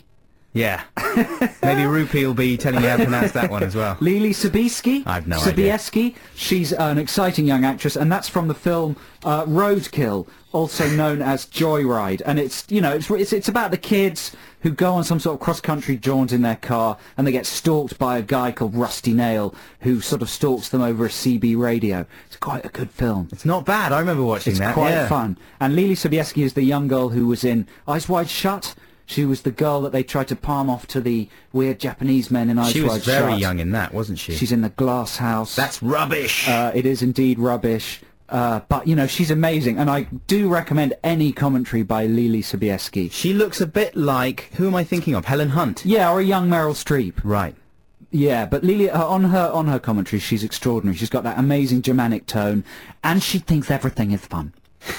Yeah. Maybe Rupee will be telling you how to pronounce that one as well. Lily Sobieski. I've no idea. Sobieski. She's an exciting young actress, and that's from the film Roadkill, also known as Joyride. And it's, you know, it's about the kids who go on some sort of cross-country jaunt in their car, and they get stalked by a guy called Rusty Nail, who sort of stalks them over a CB radio. It's quite a good film. It's not bad. I remember watching that. It's quite fun. And Lily Sobieski is the young girl who was in Eyes Wide Shut. She was the girl that they tried to palm off to the weird Japanese men in Eyes Wide Shut. She was very young in that, wasn't she? She's in The Glass House. That's rubbish. It is indeed rubbish. But, you know, she's amazing. And I do recommend any commentary by Lily Sobieski. She looks a bit like... Who am I thinking of? Helen Hunt? Yeah, or a young Meryl Streep. Right. Yeah, but Lily, on her commentary, she's extraordinary. She's got that amazing Germanic tone, and she thinks everything is fun.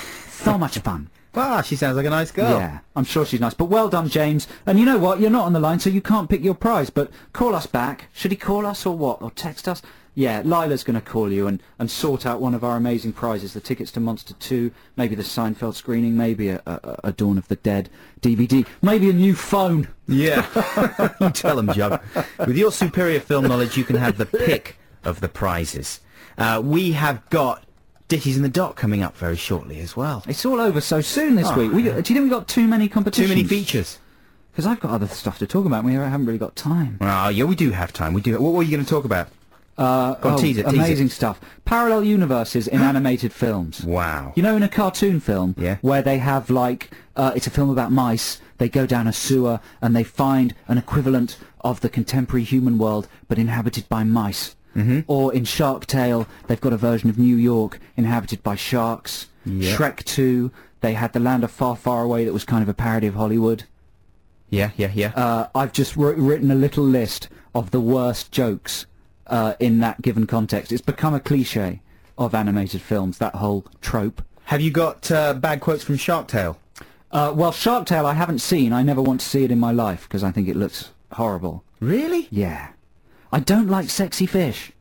So much fun. Ah, she sounds like a nice girl. Yeah, I'm sure she's nice. But well done, James. And you know what? You're not on the line, so you can't pick your prize. But call us back. Should he call us or what? Or text us? Yeah, Lila's going to call you and sort out one of our amazing prizes. The tickets to Monster 2, maybe the Seinfeld screening, maybe a Dawn of the Dead DVD, maybe a new phone. Yeah. You tell them, Jug. With your superior film knowledge, you can have the pick of the prizes. We have got Ditties in the Dock coming up very shortly as well. It's all over so soon this week. Do you think we've got too many competitions? Too many features. Because I've got other stuff to talk about. We haven't really got time. Oh, yeah, we do have time. We do. What were you going to talk about? Tease it. Amazing stuff. Parallel universes in animated films. Wow. You know, in a cartoon film, where they have, like, it's a film about mice, they go down a sewer and they find an equivalent of the contemporary human world, but inhabited by mice. Mm-hmm. Or in Shark Tale, they've got a version of New York inhabited by sharks. Yep. Shrek 2, they had The Land of Far, Far Away that was kind of a parody of Hollywood. Yeah. I've just written a little list of the worst jokes in that given context. It's become a cliché of animated films, that whole trope. Have you got bad quotes from Shark Tale? Well, Shark Tale I haven't seen. I never want to see it in my life because I think it looks horrible. Really? Yeah. I don't like sexy fish.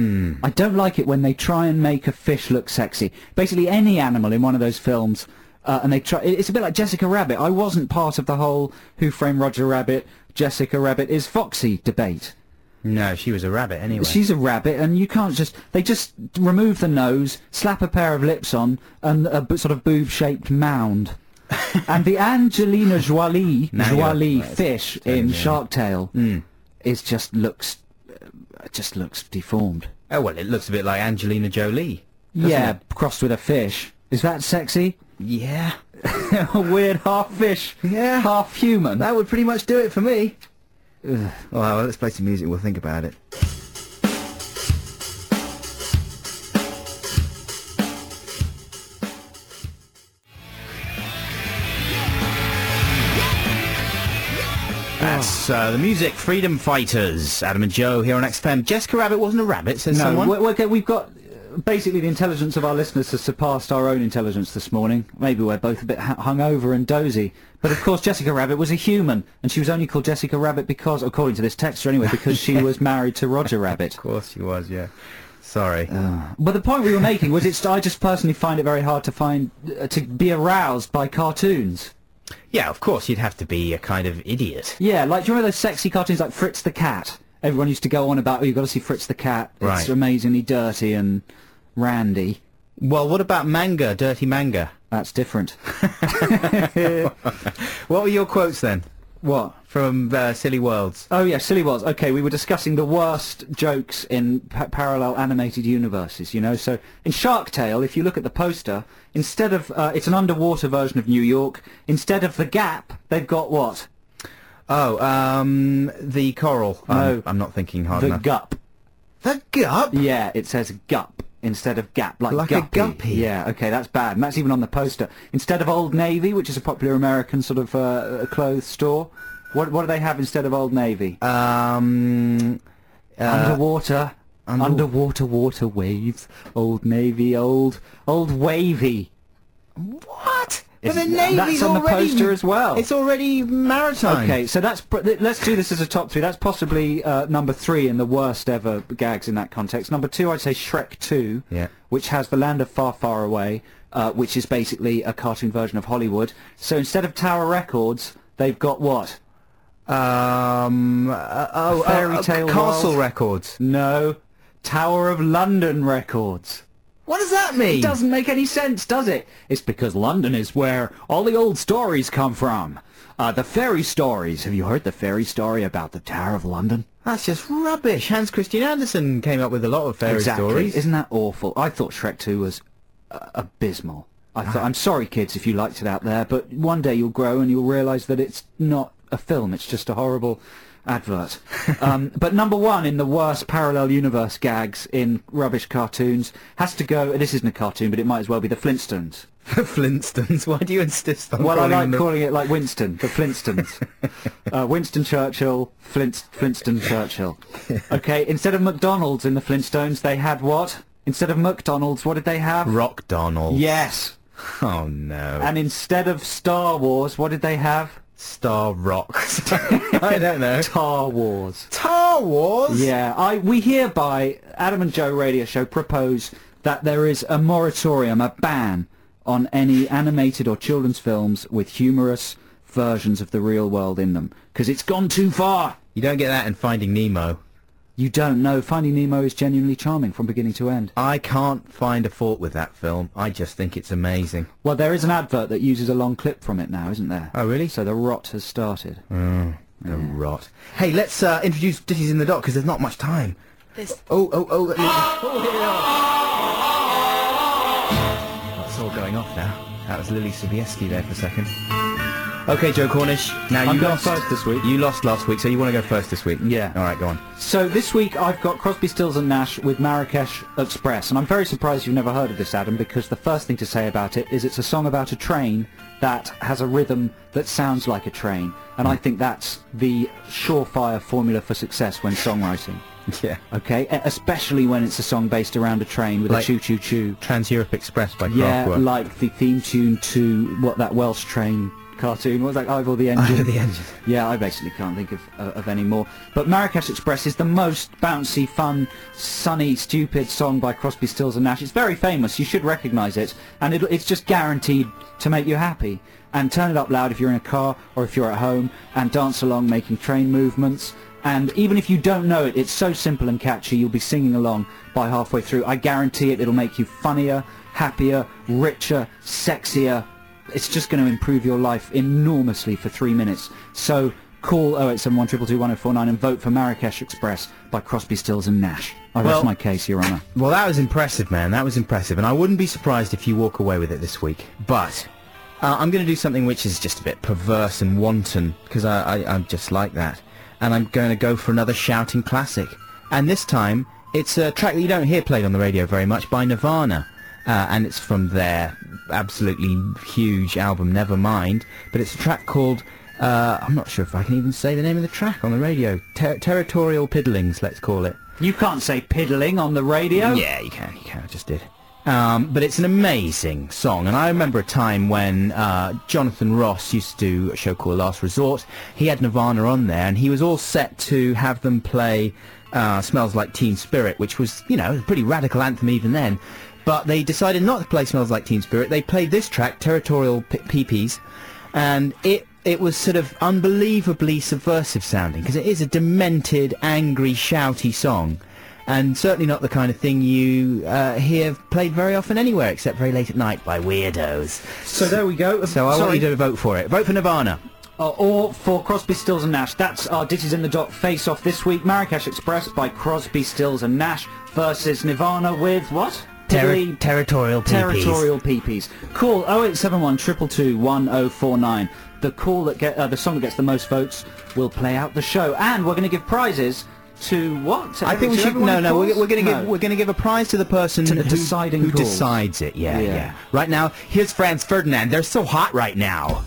I don't like it when they try and make a fish look sexy. Basically any animal in one of those films, and they try... It's a bit like Jessica Rabbit. I wasn't part of the whole Who Framed Roger Rabbit, Jessica Rabbit is Foxy debate. No, she was a rabbit anyway. She's a rabbit, and you can't just... They just remove the nose, slap a pair of lips on, and a sort of boob-shaped mound. And the Angelina Jolie fish in Shark Tale is just looks deformed. Oh, well, it looks a bit like Angelina Jolie. Yeah, crossed with a fish. Is that sexy? Yeah. A weird half fish, half human. That would pretty much do it for me. Ugh. Well, let's play some music. We'll think about it. That's the music, Freedom Fighters. Adam and Joe here on XFM. Jessica Rabbit wasn't a rabbit, says someone. No, we've got... Basically, the intelligence of our listeners has surpassed our own intelligence this morning. Maybe we're both a bit hungover and dozy. But, of course, Jessica Rabbit was a human, and she was only called Jessica Rabbit because, according to this texter anyway, because she was married to Roger Rabbit. Of course she was, yeah. Sorry. But the point we were making was I just personally find it very hard to be aroused by cartoons. Yeah, of course, you'd have to be a kind of idiot. Yeah, like, do you remember those sexy cartoons like Fritz the Cat? Everyone used to go on about, you've got to see Fritz the Cat. It's right. Amazingly dirty and randy. Well, what about manga, dirty manga? That's different. What were your quotes then? What? From Silly Worlds. Oh, yeah, Silly Worlds. Okay, we were discussing the worst jokes in parallel animated universes, you know. So, in Shark Tale, if you look at the poster, instead of... it's an underwater version of New York. Instead of the Gap, they've got what? Oh, the coral. No. I'm not thinking hard enough. The Gup. The Gup? Yeah, it says Gup instead of Gap, like Guppy. a guppy. Yeah, okay, that's bad. And that's even on the poster. Instead of Old Navy, which is a popular American sort of clothes store, what do they have instead of Old Navy? Underwater water waves. Old Navy, old wavy. What? But the Navy's that's on the poster as well. It's already maritime. Okay, so let's do this as a top 3. That's possibly number 3 in the worst ever gags in that context. Number 2, I'd say Shrek 2, which has The Land of Far, Far Away, which is basically a cartoon version of Hollywood. So instead of Tower Records, they've got what? Fairy Tale Castle World? Records. No. Tower of London Records. What does that mean? It doesn't make any sense, does it? It's because London is where all the old stories come from. The fairy stories. Have you heard the fairy story about the Tower of London? That's just rubbish. Hans Christian Andersen came up with a lot of fairy stories. Isn't that awful? I thought Shrek 2 was abysmal. I'm sorry, kids, if you liked it out there, but one day you'll grow and you'll realise that it's not a film. It's just a horrible advert. But number one in the worst parallel universe gags in rubbish cartoons has to go. This isn't a cartoon, but it might as well be the Flintstones. The Flintstones? Why do you insist on Well, I like them calling it like Winston, the Flintstones. Winston Churchill, Flintstone Churchill. Okay, instead of McDonald's in the Flintstones, they had what? Instead of McDonald's, what did they have? Rock Donald. Yes. Oh, no. And instead of Star Wars, what did they have? Star Rock. I don't know. Tar Wars. Tar Wars? Yeah, we hereby, Adam and Joe Radio Show, propose that there is a moratorium, a ban, on any animated or children's films with humorous versions of the real world in them. Because it's gone too far. You don't get that in Finding Nemo. You don't know. Finding Nemo is genuinely charming from beginning to end. I can't find a fault with that film. I just think it's amazing. Well, there is an advert that uses a long clip from it now, isn't there? Oh, really? So the rot has started. The rot. Hey, let's introduce Ditties in the Dock, because there's not much time. This... It's all going off now. That was Lily Sobieski there for a second. Okay, Joe Cornish. Now I'm you going lost first this week. You lost last week, so you want to go first this week? Yeah. All right, go on. So this week I've got Crosby, Stills and Nash with Marrakesh Express, and I'm very surprised you've never heard of this, Adam, because the first thing to say about it is it's a song about a train that has a rhythm that sounds like a train, and I think that's the surefire formula for success when songwriting. Yeah. Okay, especially when it's a song based around a train with like a choo-choo-choo. Trans-Europe Express by Kraftwerk. Yeah, like the theme tune to that Welsh train cartoon. What was that? Ivor the Engine? Ivor the Engine. Yeah, I basically can't think of any more. But Marrakesh Express is the most bouncy, fun, sunny, stupid song by Crosby, Stills and Nash. It's very famous. You should recognise it. And it's just guaranteed to make you happy. And turn it up loud if you're in a car or if you're at home, and dance along making train movements. And even if you don't know it, it's so simple and catchy, you'll be singing along by halfway through. I guarantee it. It'll make you funnier, happier, richer, sexier. It's just going to improve your life enormously for 3 minutes. So call 0871 222 1049 and vote for Marrakesh Express by Crosby, Stills and Nash. I rest my case, Your Honour. Well, that was impressive, man. That was impressive. And I wouldn't be surprised if you walk away with it this week. But I'm going to do something which is just a bit perverse and wanton, because I'm just like that. And I'm going to go for another shouting classic. And this time, it's a track that you don't hear played on the radio very much by Nirvana. And it's from their absolutely huge album Nevermind, but it's a track called, I'm not sure if I can even say the name of the track on the radio, Territorial Piddlings, let's call it. You can't say piddling on the radio? Yeah, you can, I just did. But it's an amazing song, and I remember a time when Jonathan Ross used to do a show called Last Resort. He had Nirvana on there, and he was all set to have them play Smells Like Teen Spirit, which was, you know, a pretty radical anthem even then. But they decided not to play Smells Like Teen Spirit. They played this track, Territorial Peepees, and it was sort of unbelievably subversive sounding, because it is a demented, angry, shouty song, and certainly not the kind of thing you hear played very often anywhere, except very late at night by weirdos. So there we go. So I want you to vote for it. Vote for Nirvana. Or for Crosby, Stills and Nash. That's our Ditties in the Dock face-off this week. Marrakesh Express by Crosby, Stills and Nash versus Nirvana with what? Territorial Peepees. Territorial Peepees. Call 0871 222 1049. The call that the song that gets the most votes will play out the show, and we're going to give prizes to what? I think we should. No. We're going to give a prize to the person who decides it. Yeah. Right now, here's Franz Ferdinand. They're so hot right now.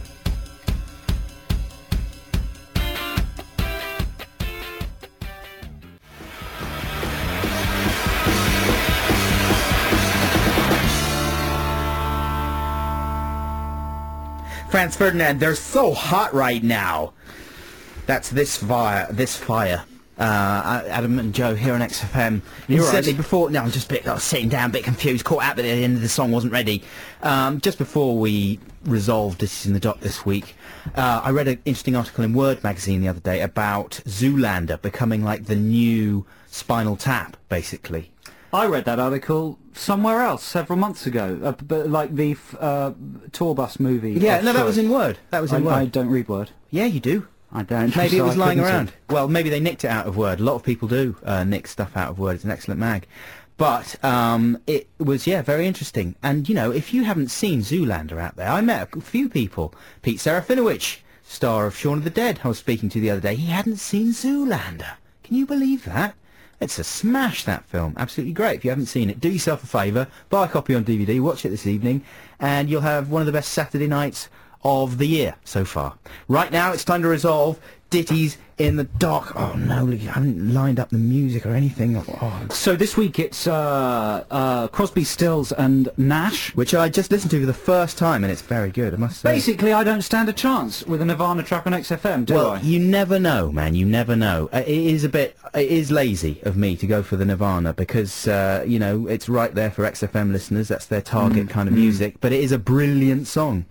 Franz Ferdinand, they're so hot right now. That's this fire. Adam and Joe here on XFM. You're Incidentally, right. before... No, I was sitting down, a bit confused, caught out that the end of the song wasn't ready. Just before we resolved This Is in the Dock this week, I read an interesting article in Word magazine the other day about Zoolander becoming like the new Spinal Tap, basically. I read that article somewhere else several months ago, but like the tour bus movie. Yeah, no, that was in Word. That was in Word. I don't read Word. Yeah, you do. I don't. Maybe it so was I lying couldn't around. see. Well, maybe they nicked it out of Word. A lot of people do nick stuff out of Word. It's an excellent mag. But it was, very interesting. And, you know, if you haven't seen Zoolander out there, I met a few people. Pete Serafinowicz, star of Shaun of the Dead, I was speaking to the other day. He hadn't seen Zoolander. Can you believe that? It's a smash, that film. Absolutely great. If you haven't seen it, do yourself a favour, buy a copy on DVD, watch it this evening, and you'll have one of the best Saturday nights of the year so far. Right now, it's time to resolve Ditties in the Dock. Oh no, I haven't lined up the music or anything. Oh. So this week it's Crosby, Stills and Nash, which I just listened to for the first time, and it's very good, I must say. Basically, I don't stand a chance with a Nirvana track on XFM, do I? Well, you never know, man. You never know. It is lazy of me to go for the Nirvana because, you know, it's right there for XFM listeners. That's their target kind of music. But it is a brilliant song.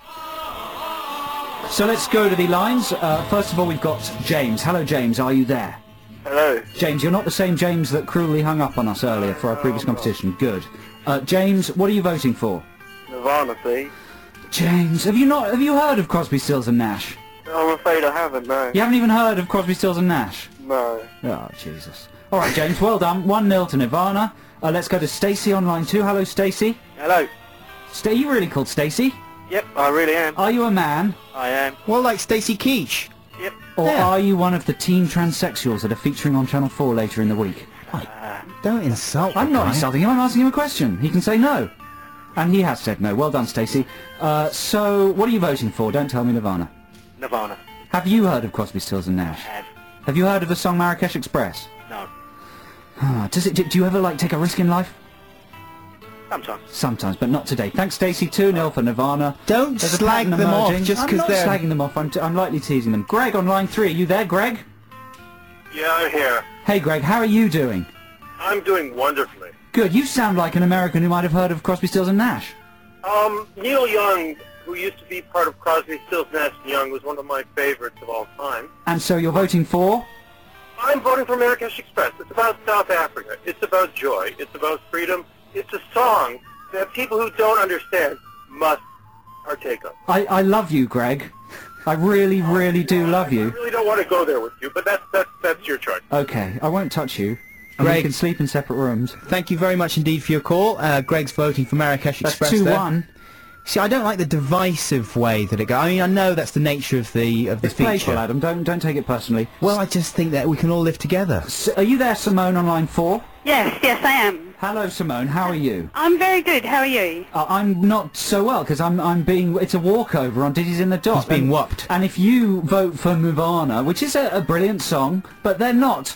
So let's go to the lines. First of all, we've got James. Hello, James. Are you there? Hello. James, you're not the same James that cruelly hung up on us earlier for our previous competition. Good. James, what are you voting for? Nirvana, please. James, have you heard of Crosby, Stills and Nash? I'm afraid I haven't, no. You haven't even heard of Crosby, Stills and Nash? No. Oh, Jesus. All right, James, well done. 1-0 to Nirvana. Let's go to Stacey on line 2. Hello, Stacey. Hello. Are you really called Stacey? Yep, I really am. Are you a man? I am. Well, like Stacey Keach. Yep. Or are you one of the teen transsexuals that are featuring on Channel 4 later in the week? Don't insult I'm the not guy. insulting him, I'm asking him a question. He can say no. And he has said no. Well done, Stacey. So, what are you voting for? Don't tell me Nirvana. Nirvana. Have you heard of Crosby, Stills and Nash? I have. Have you heard of the song Marrakesh Express? No. Do you ever, like, take a risk in life? Sometimes. Sometimes, but not today. Thanks, Stacey. 2-0 for Nirvana. Don't There's a slag pattern them off emerging. just because they're... I'm not slagging them off. I'm lightly teasing them. Greg on line 3. Are you there, Greg? Yeah, I'm here. Hey, Greg. How are you doing? I'm doing wonderfully. Good. You sound like an American who might have heard of Crosby, Stills and Nash. Neil Young, who used to be part of Crosby, Stills, Nash & Young, was one of my favorites of all time. And so you're voting for? I'm voting for Marrakesh Express. It's about South Africa. It's about joy. It's about freedom. It's a song that people who don't understand must partake of. I love you, Greg. I really, really do love I you. really don't want to go there with you, but that's your choice. Okay, I won't touch you. And Greg. we can sleep in separate rooms. Thank you very much indeed for your call. Greg's voting for Marrakesh That's Express there. 2-1. See, I don't like the divisive way that it goes. I mean, I know that's the nature of the It's feature. playful, Adam. Don't take it personally. Well, I just think that we can all live together. Are you there, Simone, on line 4? Yes, I am. Hello, Simone. How are you? I'm very good. How are you? I'm not so well because I'm being. It's a walkover on Ditties in the Dock. He's being whopped. And if you vote for Nirvana, which is a brilliant song, but they're not,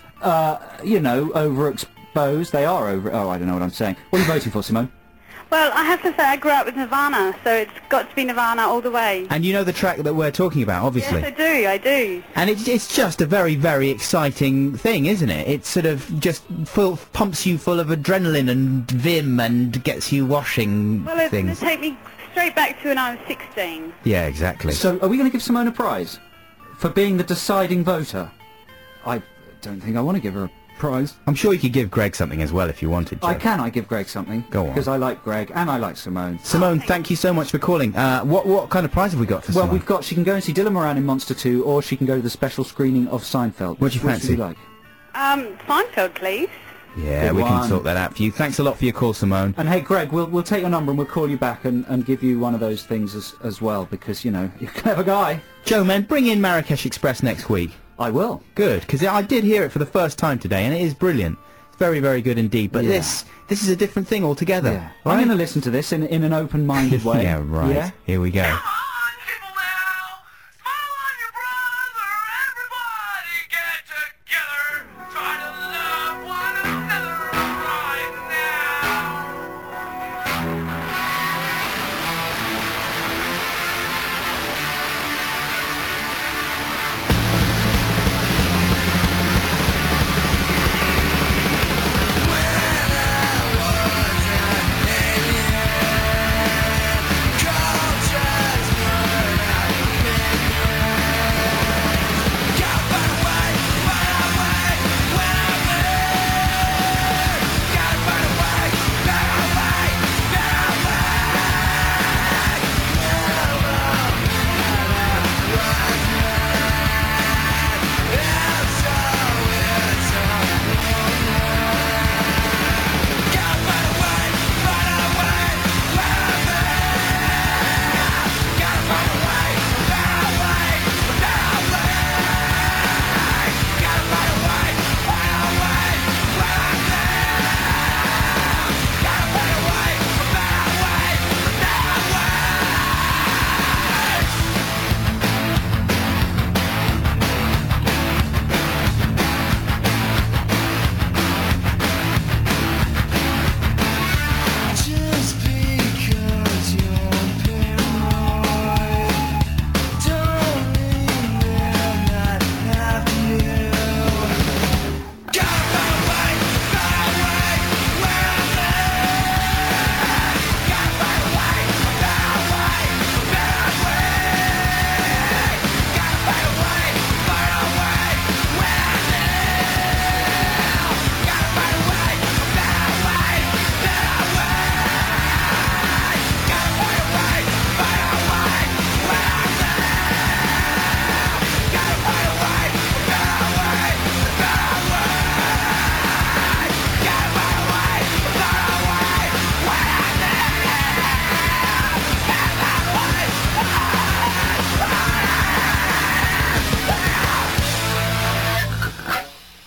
overexposed. They are over. Oh, I don't know what I'm saying. What are you voting for, Simone? Well, I have to say I grew up with Nirvana, so it's got to be Nirvana all the way. And you know the track that we're talking about, obviously. Yes, I do. And it's just a very, very exciting thing, isn't it? It sort of just pumps you full of adrenaline and vim and gets you washing Well, it's going things. to take me straight back to when I was 16. Yeah, exactly. So, are we going to give Simone a prize for being the deciding voter? I don't think I want to give her a prize. I'm sure you could give Greg something as well if you wanted to. I give Greg something. Go on. Because I like Greg and I like Simone. Simone, thank you so much for calling. What kind of prize have we got for Well, Simone? she can go and see Dylan Moran in Monster 2, or she can go to the special screening of Seinfeld. What do you Which fancy? would you like? Seinfeld, please. Yeah, Good we can one. sort that out for you. Thanks a lot for your call, Simone. And hey, Greg, we'll take your number and we'll call you back and give you one of those things as well, because, you know, you're a clever guy. Joe, man, bring in Marrakesh Express next week. I will. Good, because I did hear it for the first time today, and it is brilliant. It's very, very good indeed. But Yeah. this is a different thing altogether. Yeah. Right? I'm going to listen to this in an open-minded way. Yeah, right. Yeah? Here we go.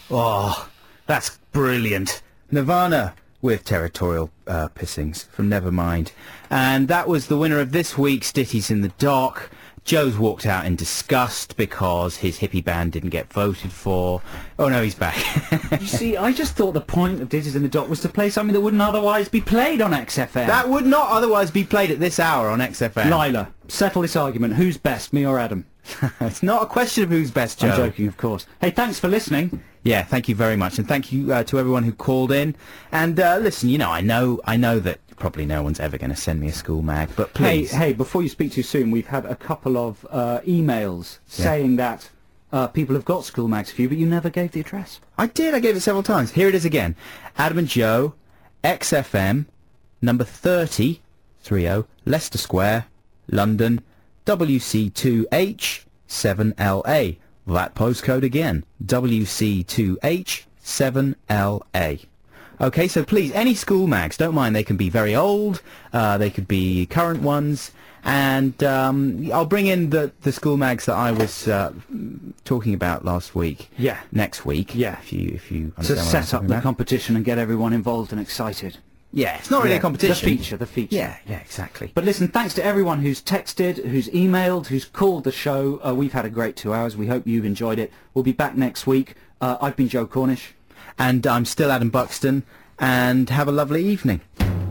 Oh, that's brilliant. Nirvana with Territorial Pissings from Nevermind. And that was the winner of this week's Ditties in the Dock. Joe's walked out in disgust because his hippie band didn't get voted for. Oh no, he's back. You see, I just thought the point of Ditties in the Dock was to play something that wouldn't otherwise be played on XFM. That would not otherwise be played at this hour on XFM. Lila, settle this argument. Who's best, me or Adam? It's not a question of who's best, Joe. I'm joking, of course. Hey, thanks for listening. Yeah, thank you very much, and thank you to everyone who called in. And listen, you know, I know that probably no one's ever going to send me a school mag, but please. Hey, before you speak too soon, we've had a couple of emails saying that people have got school mags for you, but you never gave the address. I did. I gave it several times. Here it is again. Adam and Joe, XFM, number 30, Leicester Square, London, WC2H7LA. That postcode again, WC2H7LA. Okay, so please, any school mags, don't mind. They can be very old, they could be current ones, and I'll bring in the school mags that I was talking about last week. Yeah. Next week. Yeah. If you to set up the competition and get everyone involved and excited. Yeah, it's not really a competition. The feature. Yeah, exactly. But listen, thanks to everyone who's texted, who's emailed, who's called the show. We've had a great 2 hours. We hope you've enjoyed it. We'll be back next week. I've been Joe Cornish. And I'm still Adam Buxton. And have a lovely evening.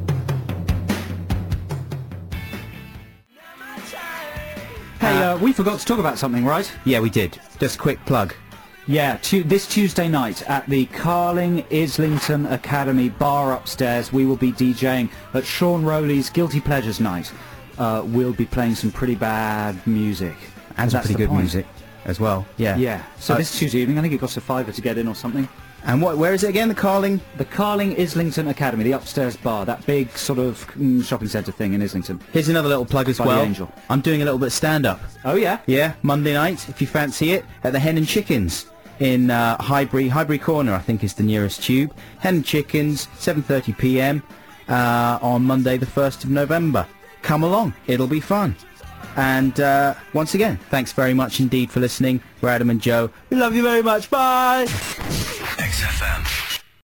Hey, we forgot to talk about something, right? Yeah, we did. Just a quick plug. Yeah, this Tuesday night at the Carling Islington Academy bar upstairs, we will be DJing at Sean Rowley's Guilty Pleasures night. We'll be playing some pretty bad music. And some pretty good music as well. Yeah. Yeah. So this Tuesday evening, I think it costs a £5 to get in or something. And where is it again, the Carling? The Carling Islington Academy, the upstairs bar, that big sort of shopping centre thing in Islington. Here's another little plug as By well. the Angel. I'm doing a little bit of stand-up. Oh, yeah? Yeah, Monday night, if you fancy it, at the Hen and Chickens in Highbury Corner, I think is the nearest tube. Hen and Chickens, 7:30 p.m. On Monday the 1st of November. Come along, it'll be fun. And once again, thanks very much indeed for listening. We're Adam and Joe. We love you very much. Bye! XFM.